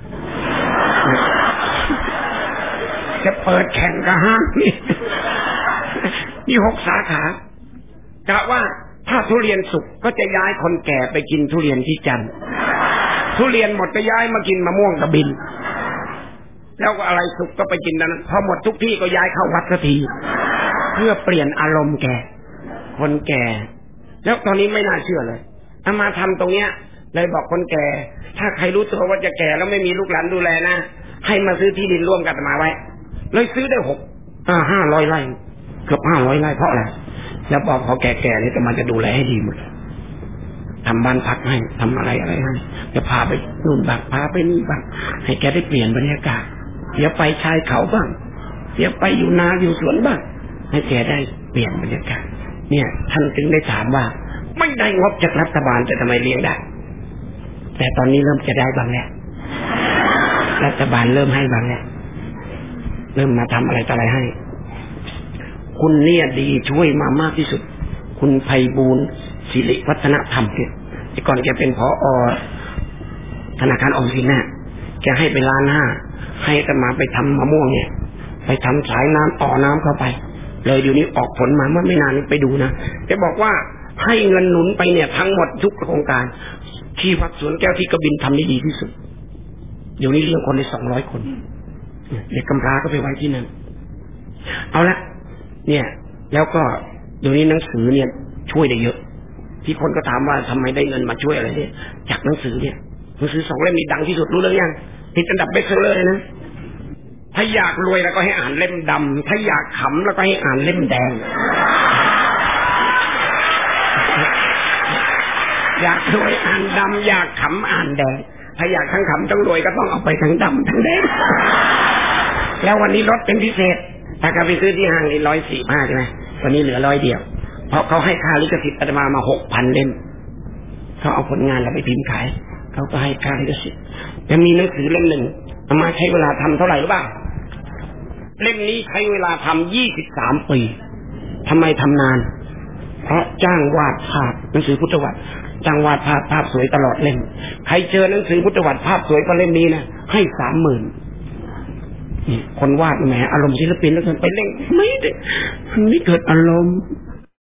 จะเปิดแข่งกับห้างนี่มีหกสาขากะว่าถ้าทุเรียนสุกก็จะย้ายคนแก่ไปกินทุเรียนที่จันทร์ทุเรียนหมดก็ย้ายมากินมะม่วงกบินแล้วก็อะไรสุกก็ไปกินนั้นพอหมดทุกที่ก็ย้ายเข้าวัดสักทีเพื่อเปลี่ยนอารมณ์แก่คนแก่แล้วตอนนี้ไม่น่าเชื่อเลยเอามาทำตรงเนี้ยเลยบอกคนแก่ถ้าใครรู้ตัวว่าจะแก่แล้วไม่มีลูกหลานดูแลนะให้มาซื้อที่ดินร่วมกันมาไว้เลยซื้อได้หกอ่าห้าร้อยไร่เกือบห้าร้อยไร่เพราะอะไรแล้วบอกเขาแก่ๆนี่จะมาจะดูแลให้ดีหมดทำบ้านพักให้ทำอะไรอะไรให้จะพาไปนู่นบ้างพาไปนี่บ้างให้แกได้เปลี่ยนบรรยากาศเดี๋ยวไปชายเขาบ้างเดี๋ยวไปอยู่นาอยู่สวนบ้างให้แกได้เปลี่ยนบรรยากาศเนี่ยท่านจึงได้ถามว่าไม่ได้งบจากรัฐบาลแต่ทำไมเลี้ยงได้แต่ตอนนี้เริ่มจะได้บ้างแล้วรัฐบาลเริ่มให้บ้างแล้วเริ่มมาทำอะไรต่ออะไรให้คุณเนี่ยดีช่วยมามากที่สุดคุณไพบูลย์ศิริวัฒนธรรมเนี่ยแต่ก่อนแกเป็นผอ.ธนาคารออมสินน่ะแกให้ไปล้านห้าให้กันมาไปทำมะม่วงเนี่ยไปทำสายน้ำต่อน้ำเข้าไปเลยเดี๋ยวนี้ออกผลมาเมื่อไม่นานนี้ไปดูนะแกบอกว่าให้เงินหนุนไปเนี่ยทั้งหมดทุกโครงการที่วัดสวนแก้วที่กบินทำได้ดีที่สุดเดี๋ยวนี้เลี้ยงคนได้สองร้อยคนเด็กกำพร้าก็ไปไว้ที่นั่นเอาละเนี่ยแล้วก็เดี๋ยวนี้หนังสือเนี่ยช่วยได้เยอะที่คนก็ถามว่าทำไมได้เงินมาช่วยอะไรเนี่ยจากหนังสือเนี่ยหนังสือสองเล่มนี้ดังที่สุดรู้เรื่องยังติดอันดับเบสเซอร์เลยนะถ้าอยากรวยแล้วก็ให้อ่านเล่มดำถ้าอยากขำแล้วก็ให้อ่านเล่มแดงอยากรวยอ่านดำอยากขำอ่านแดงถ้าอยากทั้งขำทั้งรวยก็ต้องเอาไปทั้งดำทั้งแดงแล้ววันนี้ลดเป็นพิเศษถ้าใครไปซื้อที่ห้างนี่ร้อยสี่ห้าใช่ไหมวันนี้เหลือร้อยเดียวเพราะเขาให้ค่าลิขสิทธิ์อาตมามาหกพันเล่มเขาเอาผลงานเราไปพิมพ์ขายเขาก็ให้ค่าลิขสิทธิ์จะมีหนังสือเล่มหนึ่งอามาใช้เวลาทำเท่าไหร่หรือเปล่าเล่มนี้ใช้เวลาทำยี่สิบสามปีทำไมทำนานเพราะจ้างวาดภาพหนังสือพุทธวัตรจ้างวาดภาพภาพสวยตลอดเล่มใครเจอหนังสือพุทธวัตรภาพสวยก็เล่มนี้นะให้สามหมื่นนี่คนวาดแหมอารมณ์ศิลปินแล้วกันไปเล่นไม่ได้มันไม่เกิดอารมณ์